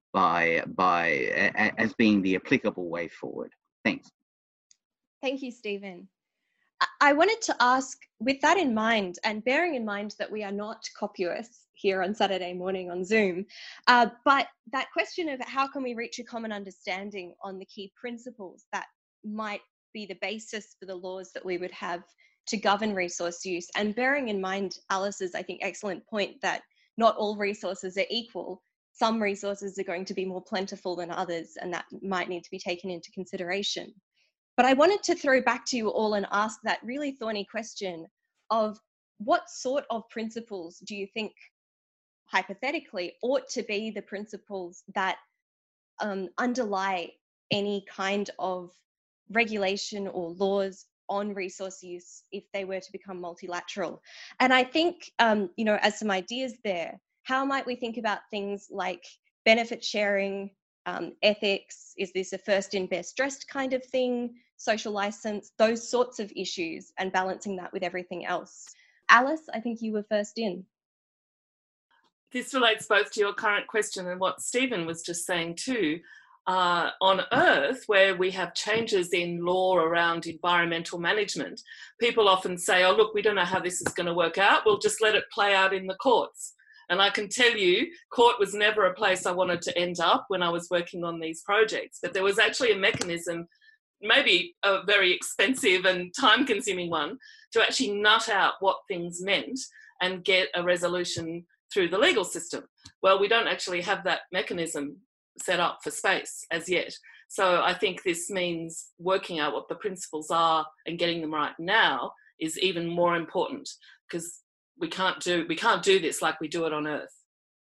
by, by a, as being the applicable way forward. Thanks. Thank you, Stephen. I wanted to ask, with that in mind, and bearing in mind that we are not copyists here on Saturday morning on Zoom, uh, but that question of how can we reach a common understanding on the key principles that might be the basis for the laws that we would have to govern resource use, and bearing in mind Alice's, I think, excellent point that not all resources are equal. Some resources are going to be more plentiful than others, and that might need to be taken into consideration. But I wanted to throw back to you all and ask that really thorny question of what sort of principles do you think, hypothetically, ought to be the principles that um, underlie any kind of regulation or laws on resource use if they were to become multilateral? And I think, um, you know, as some ideas there, how might we think about things like benefit sharing, um, ethics? Is this a first in best dressed kind of thing? Social license, those sorts of issues, and balancing that with everything else. Alice, I think you were first in. This relates both to your current question and what Stephen was just saying too. Uh, on Earth, where we have changes in law around environmental management, people often say, oh, look, we don't know how this is going to work out. We'll just let it play out in the courts. And I can tell you, court was never a place I wanted to end up when I was working on these projects. But there was actually a mechanism, maybe a very expensive and time-consuming one, to actually nut out what things meant and get a resolution through the legal system. Well, we don't actually have that mechanism set up for space as yet. So I think this means working out what the principles are and getting them right now is even more important, because we can't do we can't do this like we do it on Earth.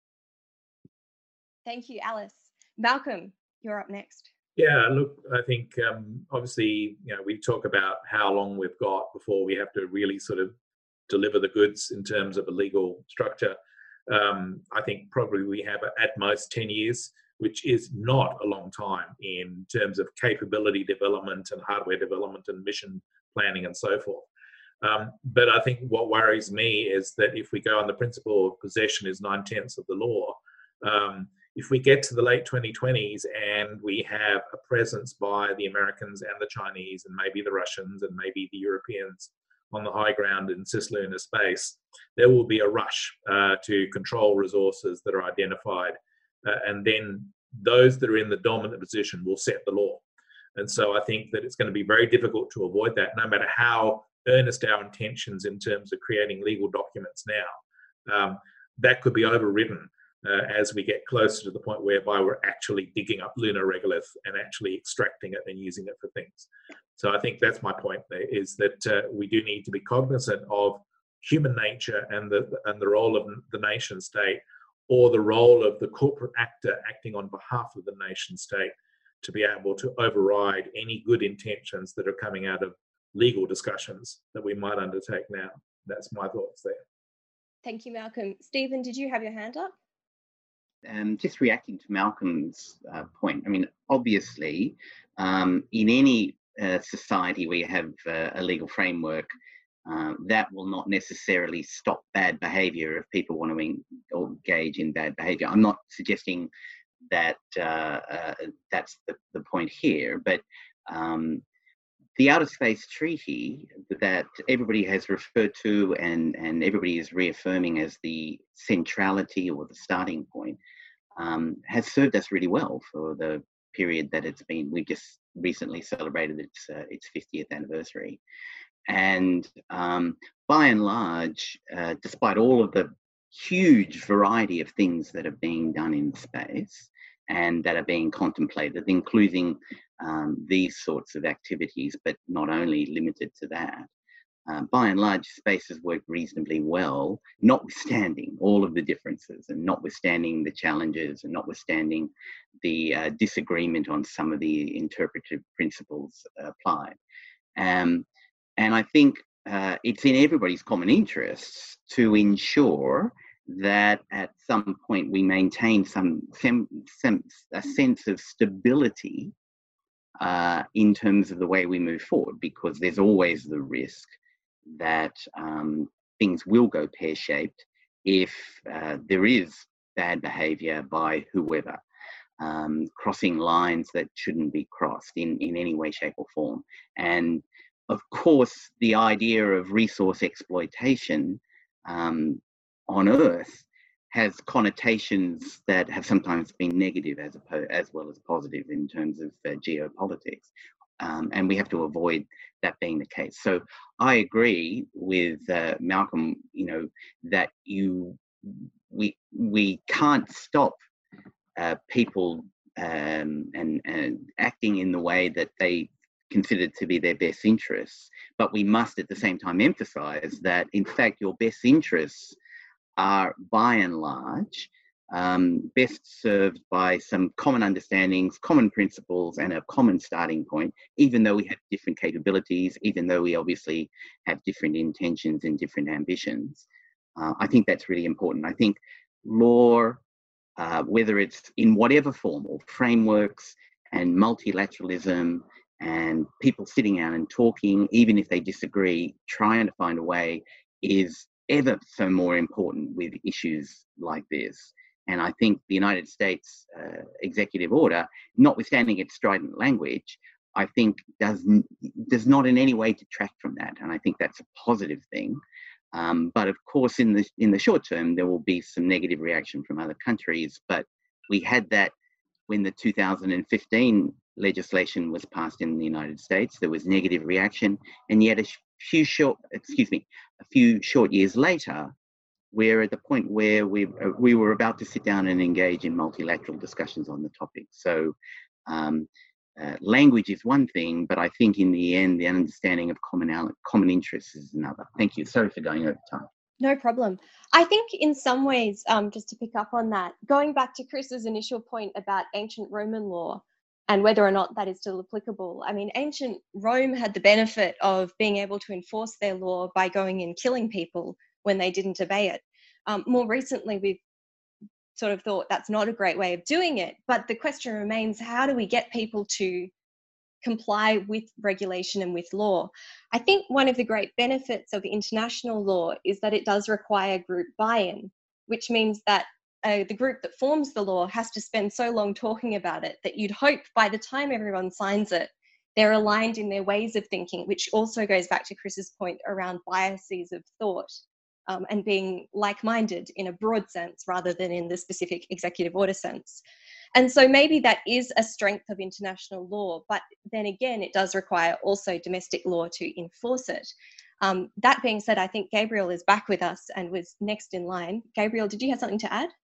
Thank you, Alice. Malcolm, you're up next. Yeah, look, I think um, obviously, you know, we talk about how long we've got before we have to really sort of deliver the goods in terms of a legal structure. Um, I think probably we have at most ten years, which is not a long time in terms of capability development and hardware development and mission planning and so forth. Um, but I think what worries me is that if we go on the principle of possession is nine-tenths of the law, um, if we get to the late twenty twenties and we have a presence by the Americans and the Chinese and maybe the Russians and maybe the Europeans on the high ground in cislunar space, there will be a rush uh, to control resources that are identified. Uh, and then those that are in the dominant position will set the law. And so I think that it's going to be very difficult to avoid that, no matter how earnest our intentions in terms of creating legal documents now. Um, that could be overridden uh, as we get closer to the point whereby we're actually digging up lunar regolith and actually extracting it and using it for things. So I think that's my point there, is that uh, we do need to be cognizant of human nature and the, and the role of the nation state, or the role of the corporate actor acting on behalf of the nation state, to be able to override any good intentions that are coming out of legal discussions that we might undertake now. That's my thoughts there. Thank you, Malcolm. Stephen, did you have your hand up? Um, just reacting to Malcolm's uh, point, I mean, obviously, um, in any uh, society where you have uh, a legal framework, uh, that will not necessarily stop bad behaviour if people want to en- engage in bad behaviour. I'm not suggesting that uh, uh, that's the, the point here, but um, the Outer Space Treaty that everybody has referred to and, and everybody is reaffirming as the centrality or the starting point um, has served us really well for the period that it's been. We've just recently celebrated its uh, its fiftieth anniversary. And um, by and large, uh, despite all of the huge variety of things that are being done in space and that are being contemplated, including um, these sorts of activities, but not only limited to that, uh, by and large, space has worked reasonably well, notwithstanding all of the differences and notwithstanding the challenges and notwithstanding the uh, disagreement on some of the interpretive principles applied. Um, and I think uh, it's in everybody's common interests to ensure that at some point we maintain some, some, some a sense of stability uh, in terms of the way we move forward, because there's always the risk that um, things will go pear-shaped if uh, there is bad behaviour by whoever, um, crossing lines that shouldn't be crossed in, in any way, shape or form. And of course, the idea of resource exploitation um, on Earth has connotations that have sometimes been negative as, opposed, as well as positive in terms of uh, geopolitics. Um, and we have to avoid that being the case. So I agree with uh, Malcolm, you know, that you we we can't stop uh, people um, and, and acting in the way that they consider to be their best interests. But we must at the same time emphasize that, in fact, your best interests are by and large Um, best served by some common understandings, common principles, and a common starting point, even though we have different capabilities, even though we obviously have different intentions and different ambitions. Uh, I think that's really important. I think law, uh, whether it's in whatever form, or frameworks and multilateralism and people sitting down and talking, even if they disagree, trying to find a way, is ever so more important with issues like this. And I think the United States uh, executive order, notwithstanding its strident language, I think does, does not in any way detract from that. And I think that's a positive thing. Um, but of course, in the, in the short term, there will be some negative reaction from other countries. But we had that when the two thousand fifteen legislation was passed in the United States. There was negative reaction. And yet a few short, excuse me, a few short years later, we're at the point where we we were about to sit down and engage in multilateral discussions on the topic. So um, uh, language is one thing, but I think in the end, the understanding of common, common interests is another. Thank you. Sorry for going over time. No problem. I think in some ways, um, just to pick up on that, going back to Chris's initial point about ancient Roman law and whether or not that is still applicable. I mean, ancient Rome had the benefit of being able to enforce their law by going and killing people when they didn't obey it. Um, more recently, we've sort of thought that's not a great way of doing it. But the question remains, how do we get people to comply with regulation and with law? I think one of the great benefits of international law is that it does require group buy-in, which means that uh, the group that forms the law has to spend so long talking about it that you'd hope by the time everyone signs it, they're aligned in their ways of thinking, which also goes back to Chris's point around biases of thought. Um, and being like-minded in a broad sense rather than in the specific executive order sense. And so maybe that is a strength of international law, but then again, it does require also domestic law to enforce it. Um, that being said, I think Gabriel is back with us and was next in line. Gabriel, did you have something to add?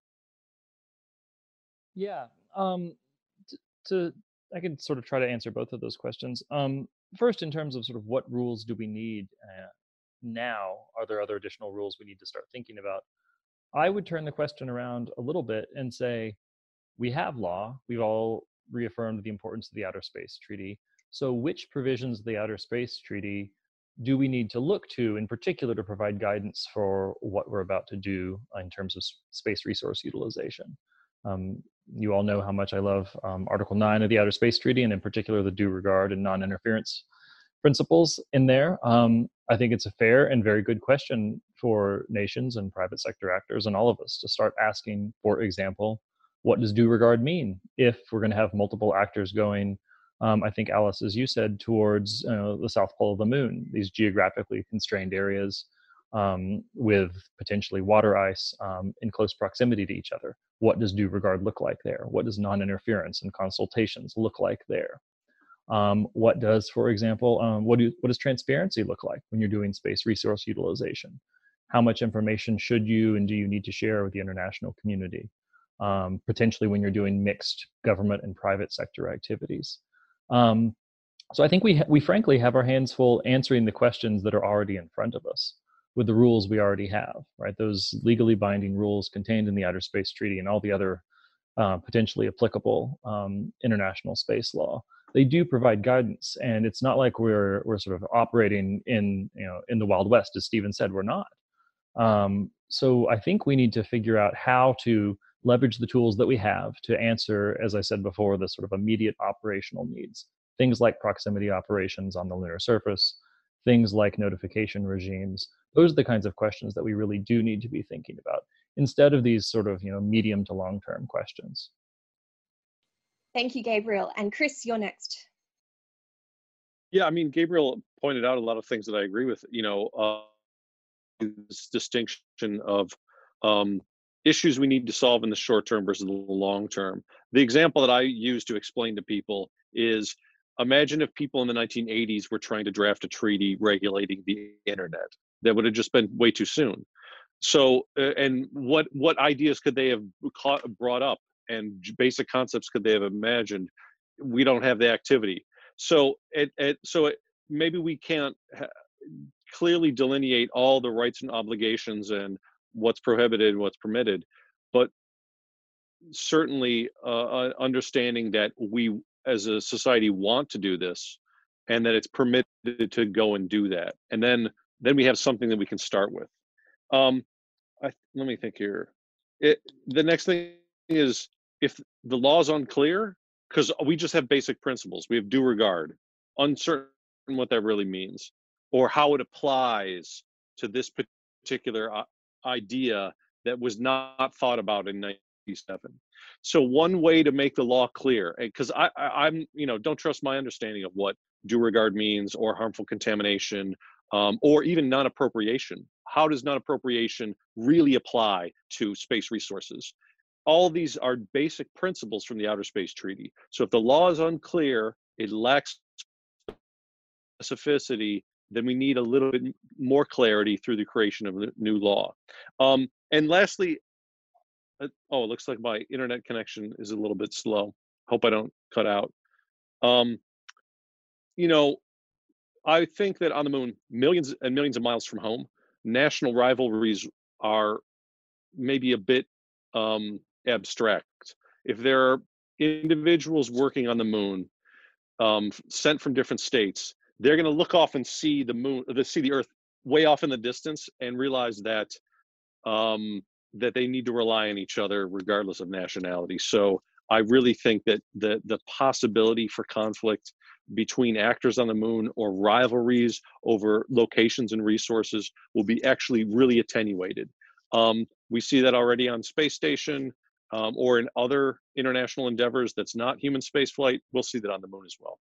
Yeah, um, to, to I can sort of try to answer both of those questions. Um, first, in terms of sort of what rules do we need uh, now, are there other additional rules we need to start thinking about? I would turn the question around a little bit and say, we have law. We've all reaffirmed the importance of the Outer Space Treaty. So which provisions of the Outer Space Treaty do we need to look to in particular to provide guidance for what we're about to do in terms of space resource utilization? Um, you all know how much I love um, Article nine of the Outer Space Treaty, and in particular the due regard and non-interference principles in there. Um, I think it's a fair and very good question for nations and private sector actors and all of us to start asking, for example, what does due regard mean if we're going to have multiple actors going, um, I think, Alice, as you said, towards uh, the South Pole of the Moon, these geographically constrained areas um, with potentially water ice um, in close proximity to each other. What does due regard look like there? What does non-interference and consultations look like there? Um, what does, for example, um, what, do, what does transparency look like when you're doing space resource utilization? How much information should you and do you need to share with the international community? Um, potentially when you're doing mixed government and private sector activities. Um, so I think we, we frankly have our hands full answering the questions that are already in front of us with the rules we already have, right? Those legally binding rules contained in the Outer Space Treaty and all the other uh, potentially applicable um, international space law. They do provide guidance, and it's not like we're we're sort of operating in you know in the Wild West, as Stephen said. We're not. Um, so I think we need to figure out how to leverage the tools that we have to answer, as I said before, the sort of immediate operational needs. Things like proximity operations on the lunar surface, things like notification regimes. Those are the kinds of questions that we really do need to be thinking about, instead of these sort of you know medium to long-term questions. Thank you, Gabriel. And Chris, you're next. Yeah, I mean, Gabriel pointed out a lot of things that I agree with. You know, uh, this distinction of um, issues we need to solve in the short term versus the long term. The example that I use to explain to people is, imagine if people in the nineteen eighties were trying to draft a treaty regulating the internet. That would have just been way too soon. So, uh, and what what ideas could they have caught, brought up, and basic concepts could they have imagined? We don't have the activity. So, it, it so it, maybe we can't ha- clearly delineate all the rights and obligations and what's prohibited and what's permitted, but certainly uh, understanding that we as a society want to do this, and that it's permitted to go and do that, and then then we have something that we can start with. Um, I, let me think here. It, the next thing is, if the law is unclear, because we just have basic principles. We have due regard, uncertain what that really means, or how it applies to this particular uh, idea that was not thought about in ninety-seven. So one way to make the law clear, because I, I, I'm, you know, don't trust my understanding of what due regard means, or harmful contamination, um, or even non-appropriation. How does non-appropriation really apply to space resources? All these are basic principles from the Outer Space Treaty. So if the law is unclear, it lacks specificity, then we need a little bit more clarity through the creation of a new law. Um, and lastly, uh, oh, it looks like my internet connection is a little bit slow. Hope I don't cut out. Um, you know, I think that on the moon, millions and millions of miles from home, national rivalries are maybe a bit um, abstract. If there are individuals working on the moon, um, sent from different states, they're going to look off and see the moon, to see the Earth way off in the distance, and realize that um, that they need to rely on each other regardless of nationality. So I really think that the the possibility for conflict between actors on the moon, or rivalries over locations and resources, will be actually really attenuated. Um, we see that already on space station, um, or in other international endeavors that's not human spaceflight. We'll see that on the moon as well.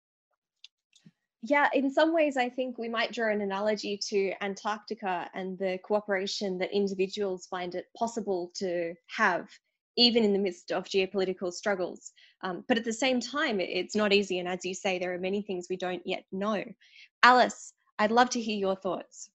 Yeah, in some ways, I think we might draw an analogy to Antarctica and the cooperation that individuals find it possible to have, even in the midst of geopolitical struggles. Um, but at the same time, it's not easy. And as you say, there are many things we don't yet know. Alice, I'd love to hear your thoughts.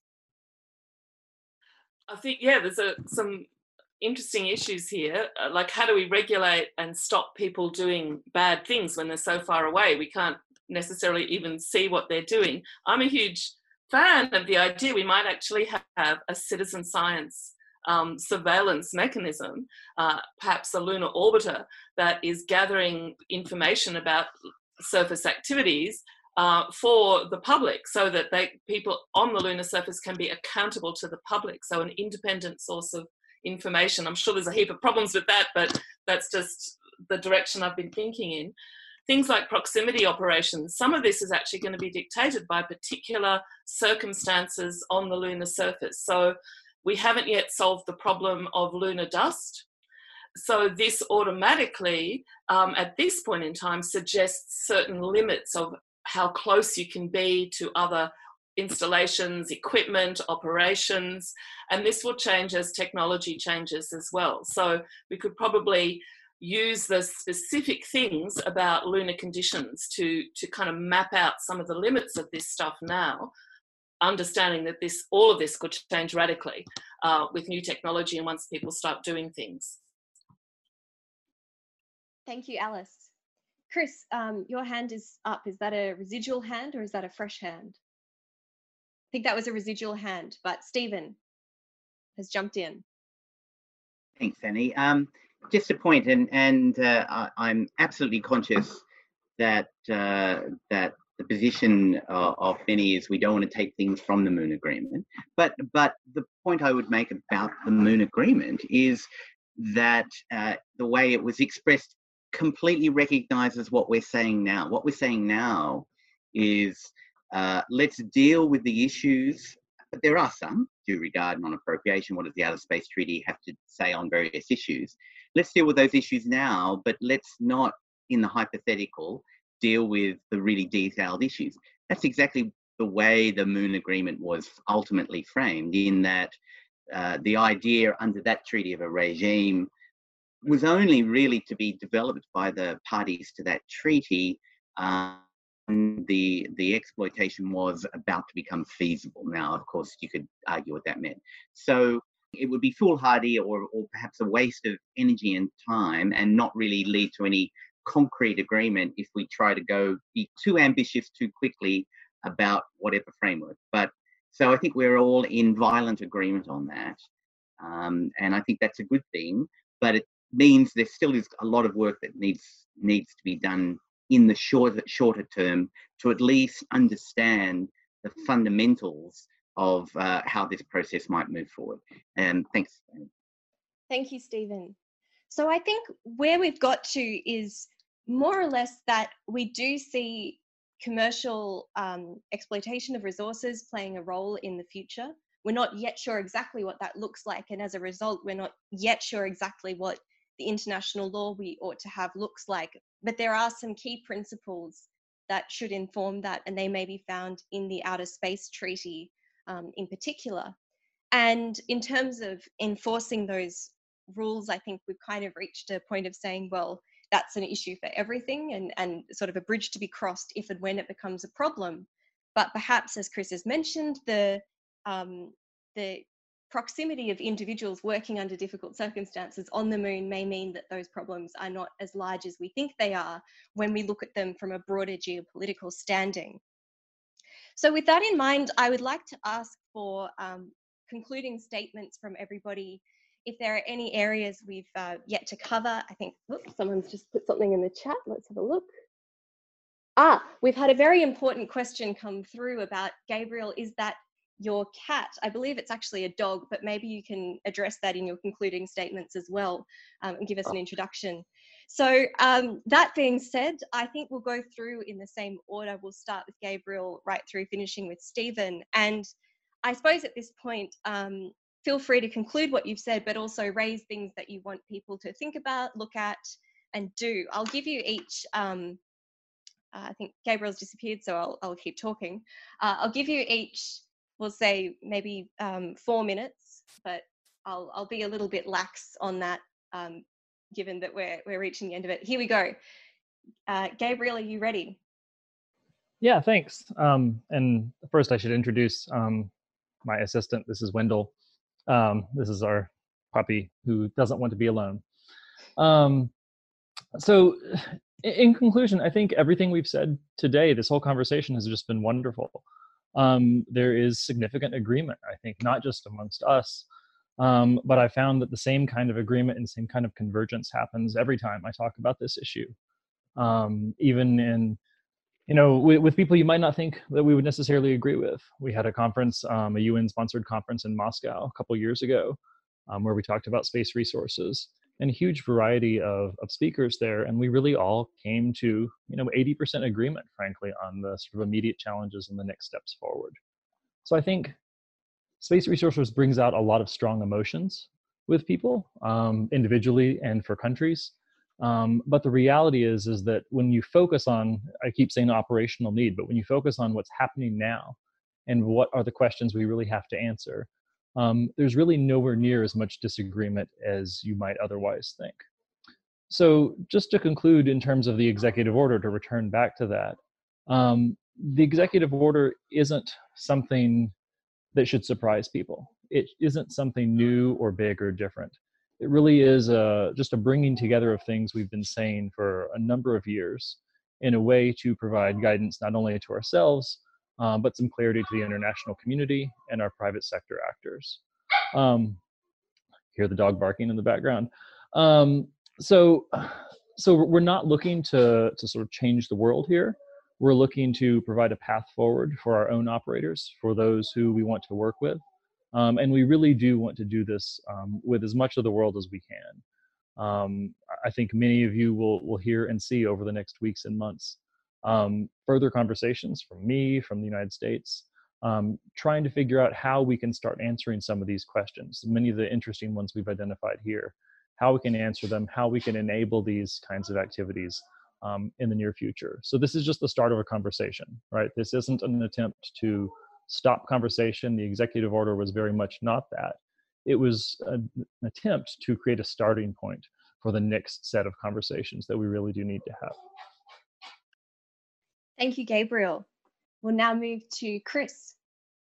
I think, yeah, there's a, some interesting issues here. Uh, like, how do we regulate and stop people doing bad things when they're so far away? We can't necessarily even see what they're doing. I'm a huge fan of the idea we might actually have a citizen science um, surveillance mechanism, uh, perhaps a lunar orbiter that is gathering information about surface activities uh, for the public, so that they, people on the lunar surface can be accountable to the public. So an independent source of information. I'm sure there's a heap of problems with that, but that's just the direction I've been thinking in. Things like proximity operations, some of this is actually going to be dictated by particular circumstances on the lunar surface. So we haven't yet solved the problem of lunar dust. So this automatically, um, at this point in time, suggests certain limits of how close you can be to other installations, equipment, operations, and this will change as technology changes as well. So we could probably use the specific things about lunar conditions to, to kind of map out some of the limits of this stuff now, understanding that this all of this could change radically uh, with new technology and once people start doing things. Thank you, Alice. Chris, um, your hand is up. Is that a residual hand or is that a fresh hand? I think that was a residual hand, but Stephen has jumped in. Thanks, Annie. Um, just a point, and and uh, I, I'm absolutely conscious that uh, that the position uh, of many is we don't want to take things from the Moon Agreement. But but the point I would make about the Moon Agreement is that uh, the way it was expressed completely recognises what we're saying now. What we're saying now is uh, let's deal with the issues. But there are some, due regard, non-appropriation, what does the Outer Space Treaty have to say on various issues? Let's deal with those issues now, but let's not, in the hypothetical, deal with the really detailed issues. That's exactly the way the Moon Agreement was ultimately framed, in that uh, the idea under that treaty of a regime was only really to be developed by the parties to that treaty. Uh, and the the exploitation was about to become feasible. Now, of course, you could argue what that meant. So it would be foolhardy or, or perhaps a waste of energy and time and not really lead to any concrete agreement if we try to go be too ambitious too quickly about whatever framework. But so I think we're all in violent agreement on that. Um, and I think that's a good thing, but it means there still is a lot of work that needs needs to be done in the shorter shorter term to at least understand the fundamentals of uh, how this process might move forward. And thanks. Thank you, Stephen. So I think where we've got to is more or less that we do see commercial um, exploitation of resources playing a role in the future. We're not yet sure exactly what that looks like, and as a result, we're not yet sure exactly what the international law we ought to have looks like. But there are some key principles that should inform that, and they may be found in the Outer Space Treaty um, in particular. And in terms of enforcing those rules, I think we've kind of reached a point of saying, well, that's an issue for everything, and, and sort of a bridge to be crossed if and when it becomes a problem. But perhaps, as Chris has mentioned, the um, the proximity of individuals working under difficult circumstances on the moon may mean that those problems are not as large as we think they are when we look at them from a broader geopolitical standing. So with that in mind, I would like to ask for um, concluding statements from everybody. If there are any areas we've uh, yet to cover, I think, oops, someone's just put something in the chat. Let's have a look. Ah, we've had a very important question come through about, Gabriel, is that your cat? I believe it's actually a dog, but maybe you can address that in your concluding statements as well um, and give us an introduction. So um, that being said, I think we'll go through in the same order. We'll start with Gabriel right through finishing with Stephen. And I suppose at this point, um, feel free to conclude what you've said, but also raise things that you want people to think about, look at, and do. I'll give you each, um, uh, I think Gabriel's disappeared, so I'll, I'll keep talking. Uh, I'll give you each, we'll say maybe um, four minutes, but I'll, I'll be a little bit lax on that, um, given that we're, we're reaching the end of it. Here we go. Uh, Gabriel, are you ready? Yeah, thanks. Um, and first I should introduce um, my assistant. This is Wendell. Um, this is our puppy who doesn't want to be alone. Um, so in conclusion, I think everything we've said today, this whole conversation has just been wonderful. Um, there is significant agreement, I think, not just amongst us, um, but I found that the same kind of agreement and the same kind of convergence happens every time I talk about this issue. Um, even in, you know, with, with people you might not think that we would necessarily agree with. We had a conference, um, a U N-sponsored conference in Moscow a couple years ago, um, where we talked about space resources, and a huge variety of, of speakers there. And we really all came to, you know, eighty percent agreement, frankly, on the sort of immediate challenges and the next steps forward. So I think space resources brings out a lot of strong emotions with people, um, individually and for countries. Um, but the reality is, is that when you focus on, I keep saying operational need, but when you focus on what's happening now and what are the questions we really have to answer, um, there's really nowhere near as much disagreement as you might otherwise think. so just to conclude in terms of the executive order, to return back to that, um, the executive order isn't something that should surprise people. It isn't something new or big or different. It really is a, just a bringing together of things we've been saying for a number of years in a way to provide guidance not only to ourselves, um, but some clarity to the international community and our private sector actors. Um, hear the dog barking in the background. Um, so, so we're not looking to, to sort of change the world here. We're looking to provide a path forward for our own operators, for those who we want to work with. Um, and we really do want to do this um, with as much of the world as we can. Um, I think many of you will, will hear and see over the next weeks and months um, further conversations from me, from the United States, um, trying to figure out how we can start answering some of these questions, many of the interesting ones we've identified here, how we can answer them, how we can enable these kinds of activities um, in the near future. So this is just the start of a conversation, right? This isn't an attempt to stop conversation. The executive order was very much not that. It was an attempt to create a starting point for the next set of conversations that we really do need to have. Thank you, Gabriel. We'll now move to Chris.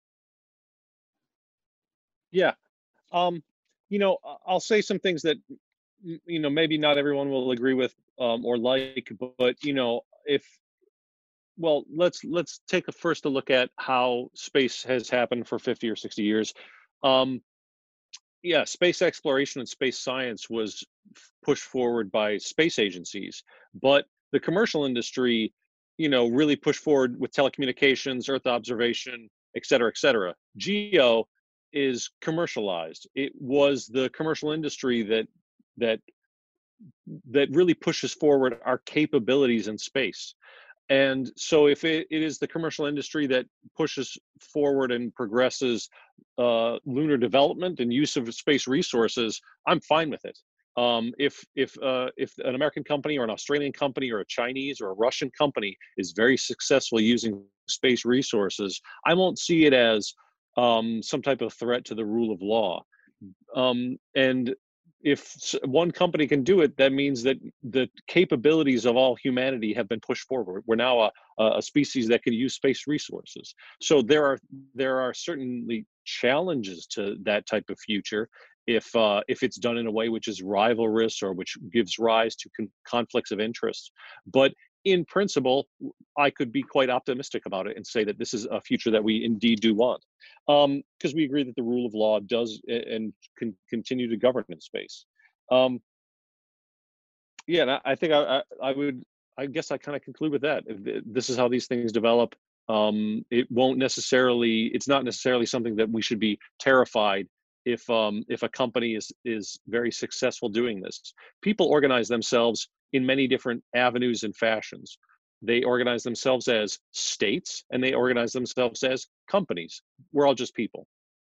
Yeah, um, you know, I'll say some things that, you know, maybe not everyone will agree with um, or like, but, but, you know, if, well, let's let's take a first a look at how space has happened for fifty or sixty years. Um, yeah, space exploration and space science was pushed forward by space agencies, but the commercial industry, you know, really pushed forward with telecommunications, Earth observation, et cetera, et cetera. GEO is commercialized. It was the commercial industry that that that really pushes forward our capabilities in space. And so if it, it is the commercial industry that pushes forward and progresses uh, lunar development and use of space resources, I'm fine with it. Um, if if uh, if an American company or an Australian company or a Chinese or a Russian company is very successful using space resources, I won't see it as um, some type of threat to the rule of law. Um, and if one company can do it, that means that the capabilities of all humanity have been pushed forward. We're now a, a species that can use space resources. So there are there are certainly challenges to that type of future if uh, if it's done in a way which is rivalrous or which gives rise to con conflicts of interest. But in principle, I could be quite optimistic about it and say that this is a future that we indeed do want, because um, we agree that the rule of law does and can continue to govern in space. Um, yeah, and I, I think I, I, I would, I guess I kind of conclude with that. If this is how these things develop. Um, it won't necessarily, it's not necessarily something that we should be terrified if um, if a company is is very successful doing this. People organize themselves in many different avenues and fashions. They organize themselves as states and they organize themselves as companies. We're all just people.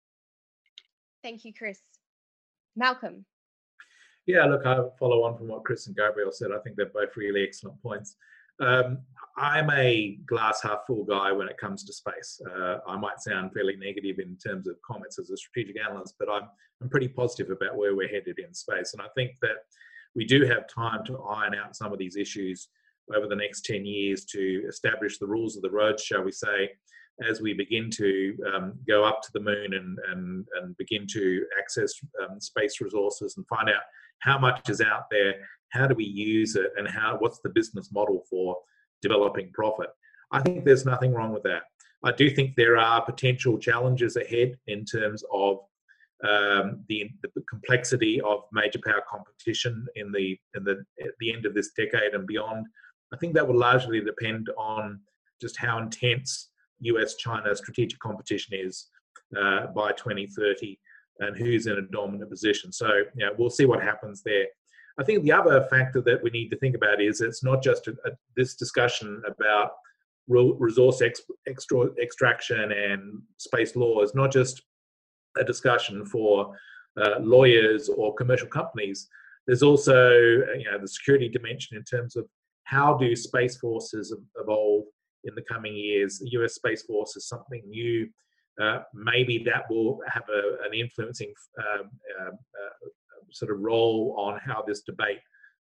Thank you, Chris. Malcolm. Yeah, look, I follow on from what Chris and Gabriel said. I think they're both really excellent points. Um, I'm a glass half full guy when it comes to space. Uh, I might sound fairly negative in terms of comments as a strategic analyst, but I'm, I'm pretty positive about where we're headed in space. And I think that we do have time to iron out some of these issues over the next ten years to establish the rules of the road, shall we say, as we begin to um, go up to the moon and, and, and begin to access um, space resources and find out how much is out there, how do we use it, and how what's the business model for developing profit. I think there's nothing wrong with that. I do think there are potential challenges ahead in terms of um, the, the complexity of major power competition in the, in the, at the end of this decade and beyond. I think that will largely depend on just how intense U S China strategic competition is uh, by twenty thirty and who's in a dominant position. So, you know, we'll see what happens there. I think the other factor that we need to think about is it's not just a, a, this discussion about resource ex, extra, extraction and space law is not just a discussion for uh, lawyers or commercial companies. There's also, you know, the security dimension in terms of how do space forces evolve in the coming years. The U S Space Force is something new. Uh, maybe that will have a, an influencing um, uh, uh, sort of role on how this debate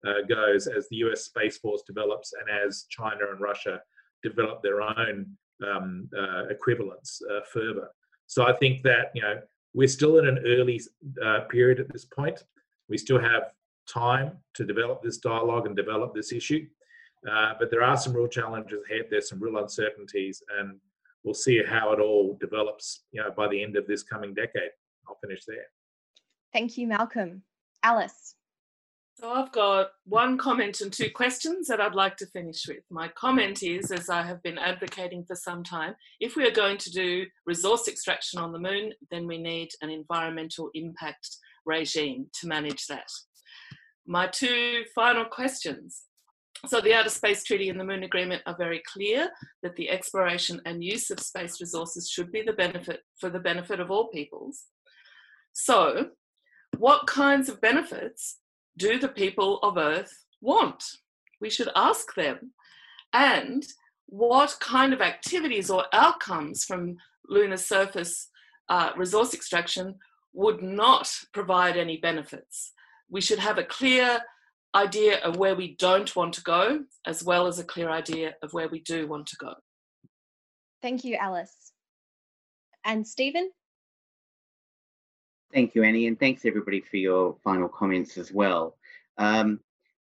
uh, goes, as the U S Space Force develops and as China and Russia develop their own um, uh, equivalents uh, further. So I think that, you know, we're still in an early uh, period at this point. We still have time to develop this dialogue and develop this issue. Uh, but there are some real challenges ahead. There's some real uncertainties, and we'll see how it all develops, you know, by the end of this coming decade. I'll finish there. Thank you, Malcolm. Alice. So I've got one comment and two questions that I'd like to finish with. My comment is, as I have been advocating for some time, if we are going to do resource extraction on the moon, then we need an environmental impact regime to manage that. My two final questions. So the Outer Space Treaty and the Moon Agreement are very clear that the exploration and use of space resources should be the benefit for the benefit of all peoples. So what kinds of benefits do the people of Earth want? We should ask them. And what kind of activities or outcomes from lunar surface uh, resource extraction would not provide any benefits? We should have a clear idea of where we don't want to go, as well as a clear idea of where we do want to go. Thank you, Alice. And Stephen? Thank you, Annie, and thanks everybody for your final comments as well. Um,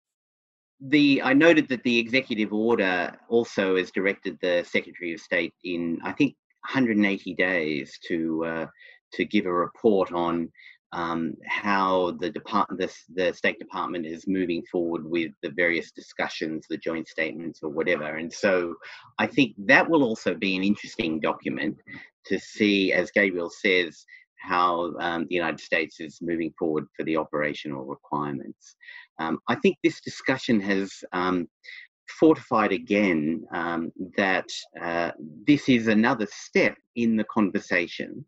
the I noted that the executive order also has directed the Secretary of State in, I think, one hundred eighty days to uh, to give a report on um, how the, Depart the, the State Department is moving forward with the various discussions, the joint statements or whatever. And so I think that will also be an interesting document to see, as Gabriel says, how um, the United States is moving forward for the operational requirements. Um, I think this discussion has um, fortified again um, that uh, this is another step in the conversation.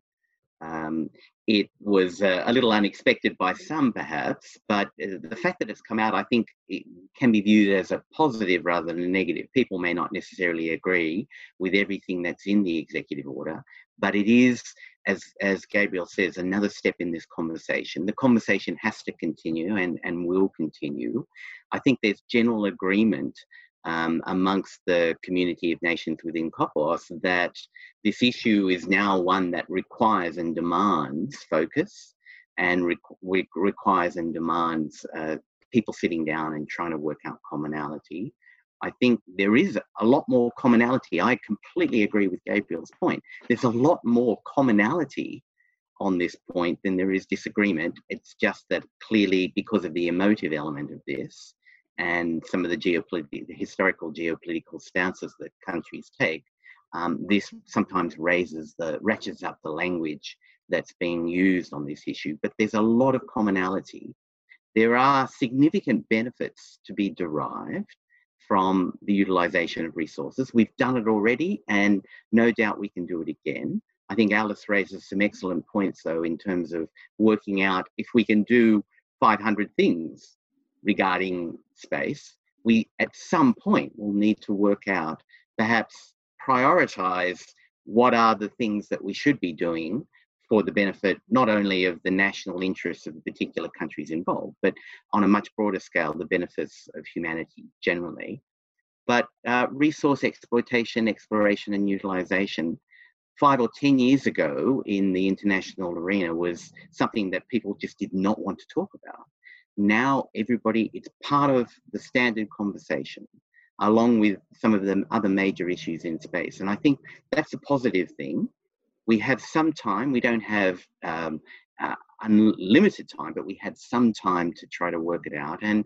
Um, it was uh, a little unexpected by some, perhaps, but uh, the fact that it's come out, I think, it can be viewed as a positive rather than a negative. People may not necessarily agree with everything that's in the executive order, but it is, as, as Gabriel says, another step in this conversation. The conversation has to continue and, and will continue. I think there's general agreement um, amongst the community of nations within COPUOS that this issue is now one that requires and demands focus and re re requires and demands uh, people sitting down and trying to work out commonality. I think there is a lot more commonality. I completely agree with Gabriel's point. There's a lot more commonality on this point than there is disagreement. It's just that clearly, because of the emotive element of this and some of the geopolitical, the historical geopolitical stances that countries take, um, this sometimes raises the, ratchets up the language that's being used on this issue. But there's a lot of commonality. There are significant benefits to be derived from the utilization of resources. We've done it already, and no doubt we can do it again. I think Alice raises some excellent points, though, in terms of working out if we can do five hundred things regarding space. We, at some point, will need to work out, perhaps prioritize what are the things that we should be doing for the benefit not only of the national interests of the particular countries involved, but on a much broader scale, the benefits of humanity generally. But uh, resource exploitation, exploration and utilization, five or ten years ago in the international arena was something that people just did not want to talk about. Now everybody, it's part of the standard conversation, along with some of the other major issues in space. And I think that's a positive thing. We have some time, we don't have um, uh, unlimited time, but we had some time to try to work it out. And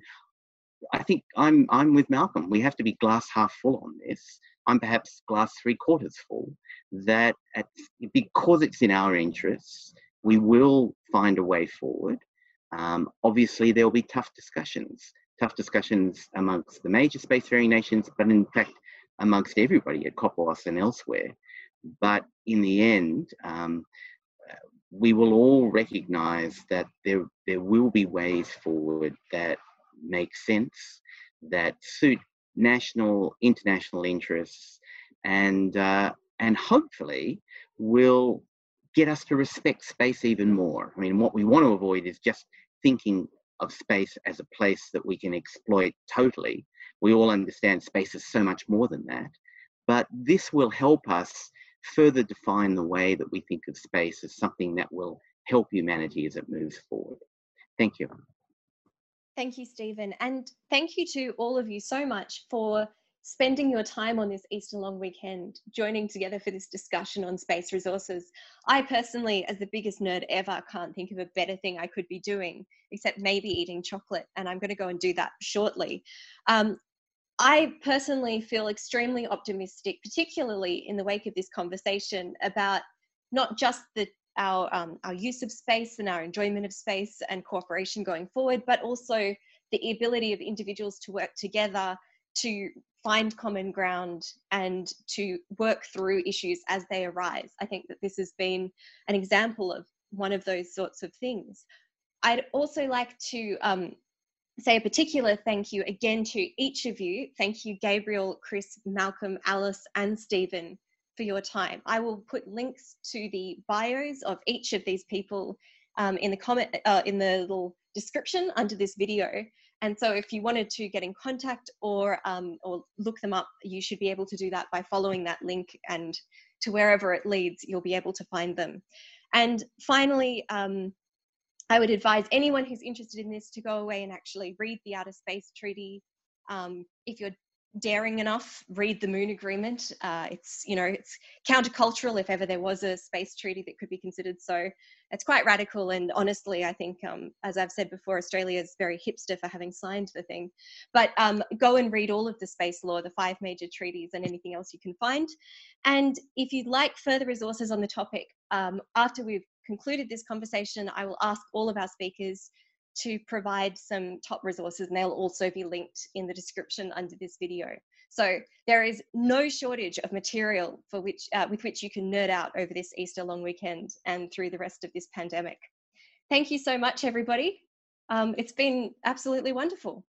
I think I'm, I'm with Malcolm. We have to be glass half full on this. I'm perhaps glass three quarters full, that at, because it's in our interests, we will find a way forward. Um, obviously, there'll be tough discussions, tough discussions amongst the major spacefaring nations, but in fact, amongst everybody at COPUOS and elsewhere. But in the end, um, we will all recognise that there, there will be ways forward that make sense, that suit national, international interests, and, uh, and hopefully will get us to respect space even more. I mean, what we want to avoid is just thinking of space as a place that we can exploit totally. We all understand space is so much more than that, but this will help us further define the way that we think of space as something that will help humanity as it moves forward. Thank you. Thank you, Stephen. And thank you to all of you so much for spending your time on this Easter long weekend, joining together for this discussion on space resources. I personally, as the biggest nerd ever, can't think of a better thing I could be doing, except maybe eating chocolate, and I'm going to go and do that shortly. Um, I personally feel extremely optimistic, particularly in the wake of this conversation, about not just the Our, um, our use of space and our enjoyment of space and cooperation going forward, but also the ability of individuals to work together to find common ground and to work through issues as they arise. I think that this has been an example of one of those sorts of things. I'd also like to um, say a particular thank you again to each of you. Thank you, Gabriel, Chris, Malcolm, Alice, and Stephen, for your time. I will put links to the bios of each of these people um, in the comment, uh, in the little description under this video. And so if you wanted to get in contact or, um, or look them up, you should be able to do that by following that link, and to wherever it leads, you'll be able to find them. And finally, um, I would advise anyone who's interested in this to go away and actually read the Outer Space Treaty. Um, if you're daring enough, read the Moon Agreement. Uh, it's, you know, it's countercultural if ever there was a space treaty that could be considered so. It's quite radical, and honestly, I think, um, as I've said before, Australia is very hipster for having signed the thing. But um, go and read all of the space law, the five major treaties, and anything else you can find. And if you'd like further resources on the topic, um, after we've concluded this conversation, I will ask all of our speakers to provide some top resources, and they'll also be linked in the description under this video. So there is no shortage of material for which, uh, with which you can nerd out over this Easter long weekend and through the rest of this pandemic. Thank you so much, everybody. Um, it's been absolutely wonderful.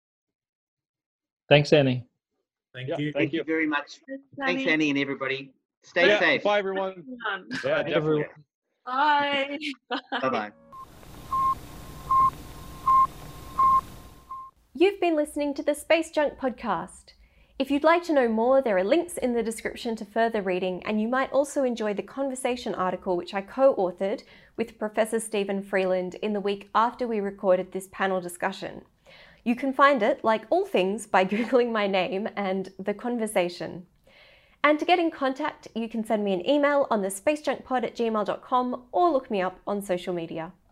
Thanks, Annie. Thank Yeah, you. Thank you very much. Thanks, Annie, and everybody. Stay Yeah, safe. bye, everyone. Yeah, definitely. Bye. Bye-bye. You've been listening to the Space Junk Podcast. If you'd like to know more, there are links in the description to further reading, and you might also enjoy the conversation article which I co-authored with Professor Stephen Freeland in the week after we recorded this panel discussion. You can find it, like all things, by Googling my name and The Conversation. And to get in contact, you can send me an email on the spacejunkpod at gmail dot com or look me up on social media.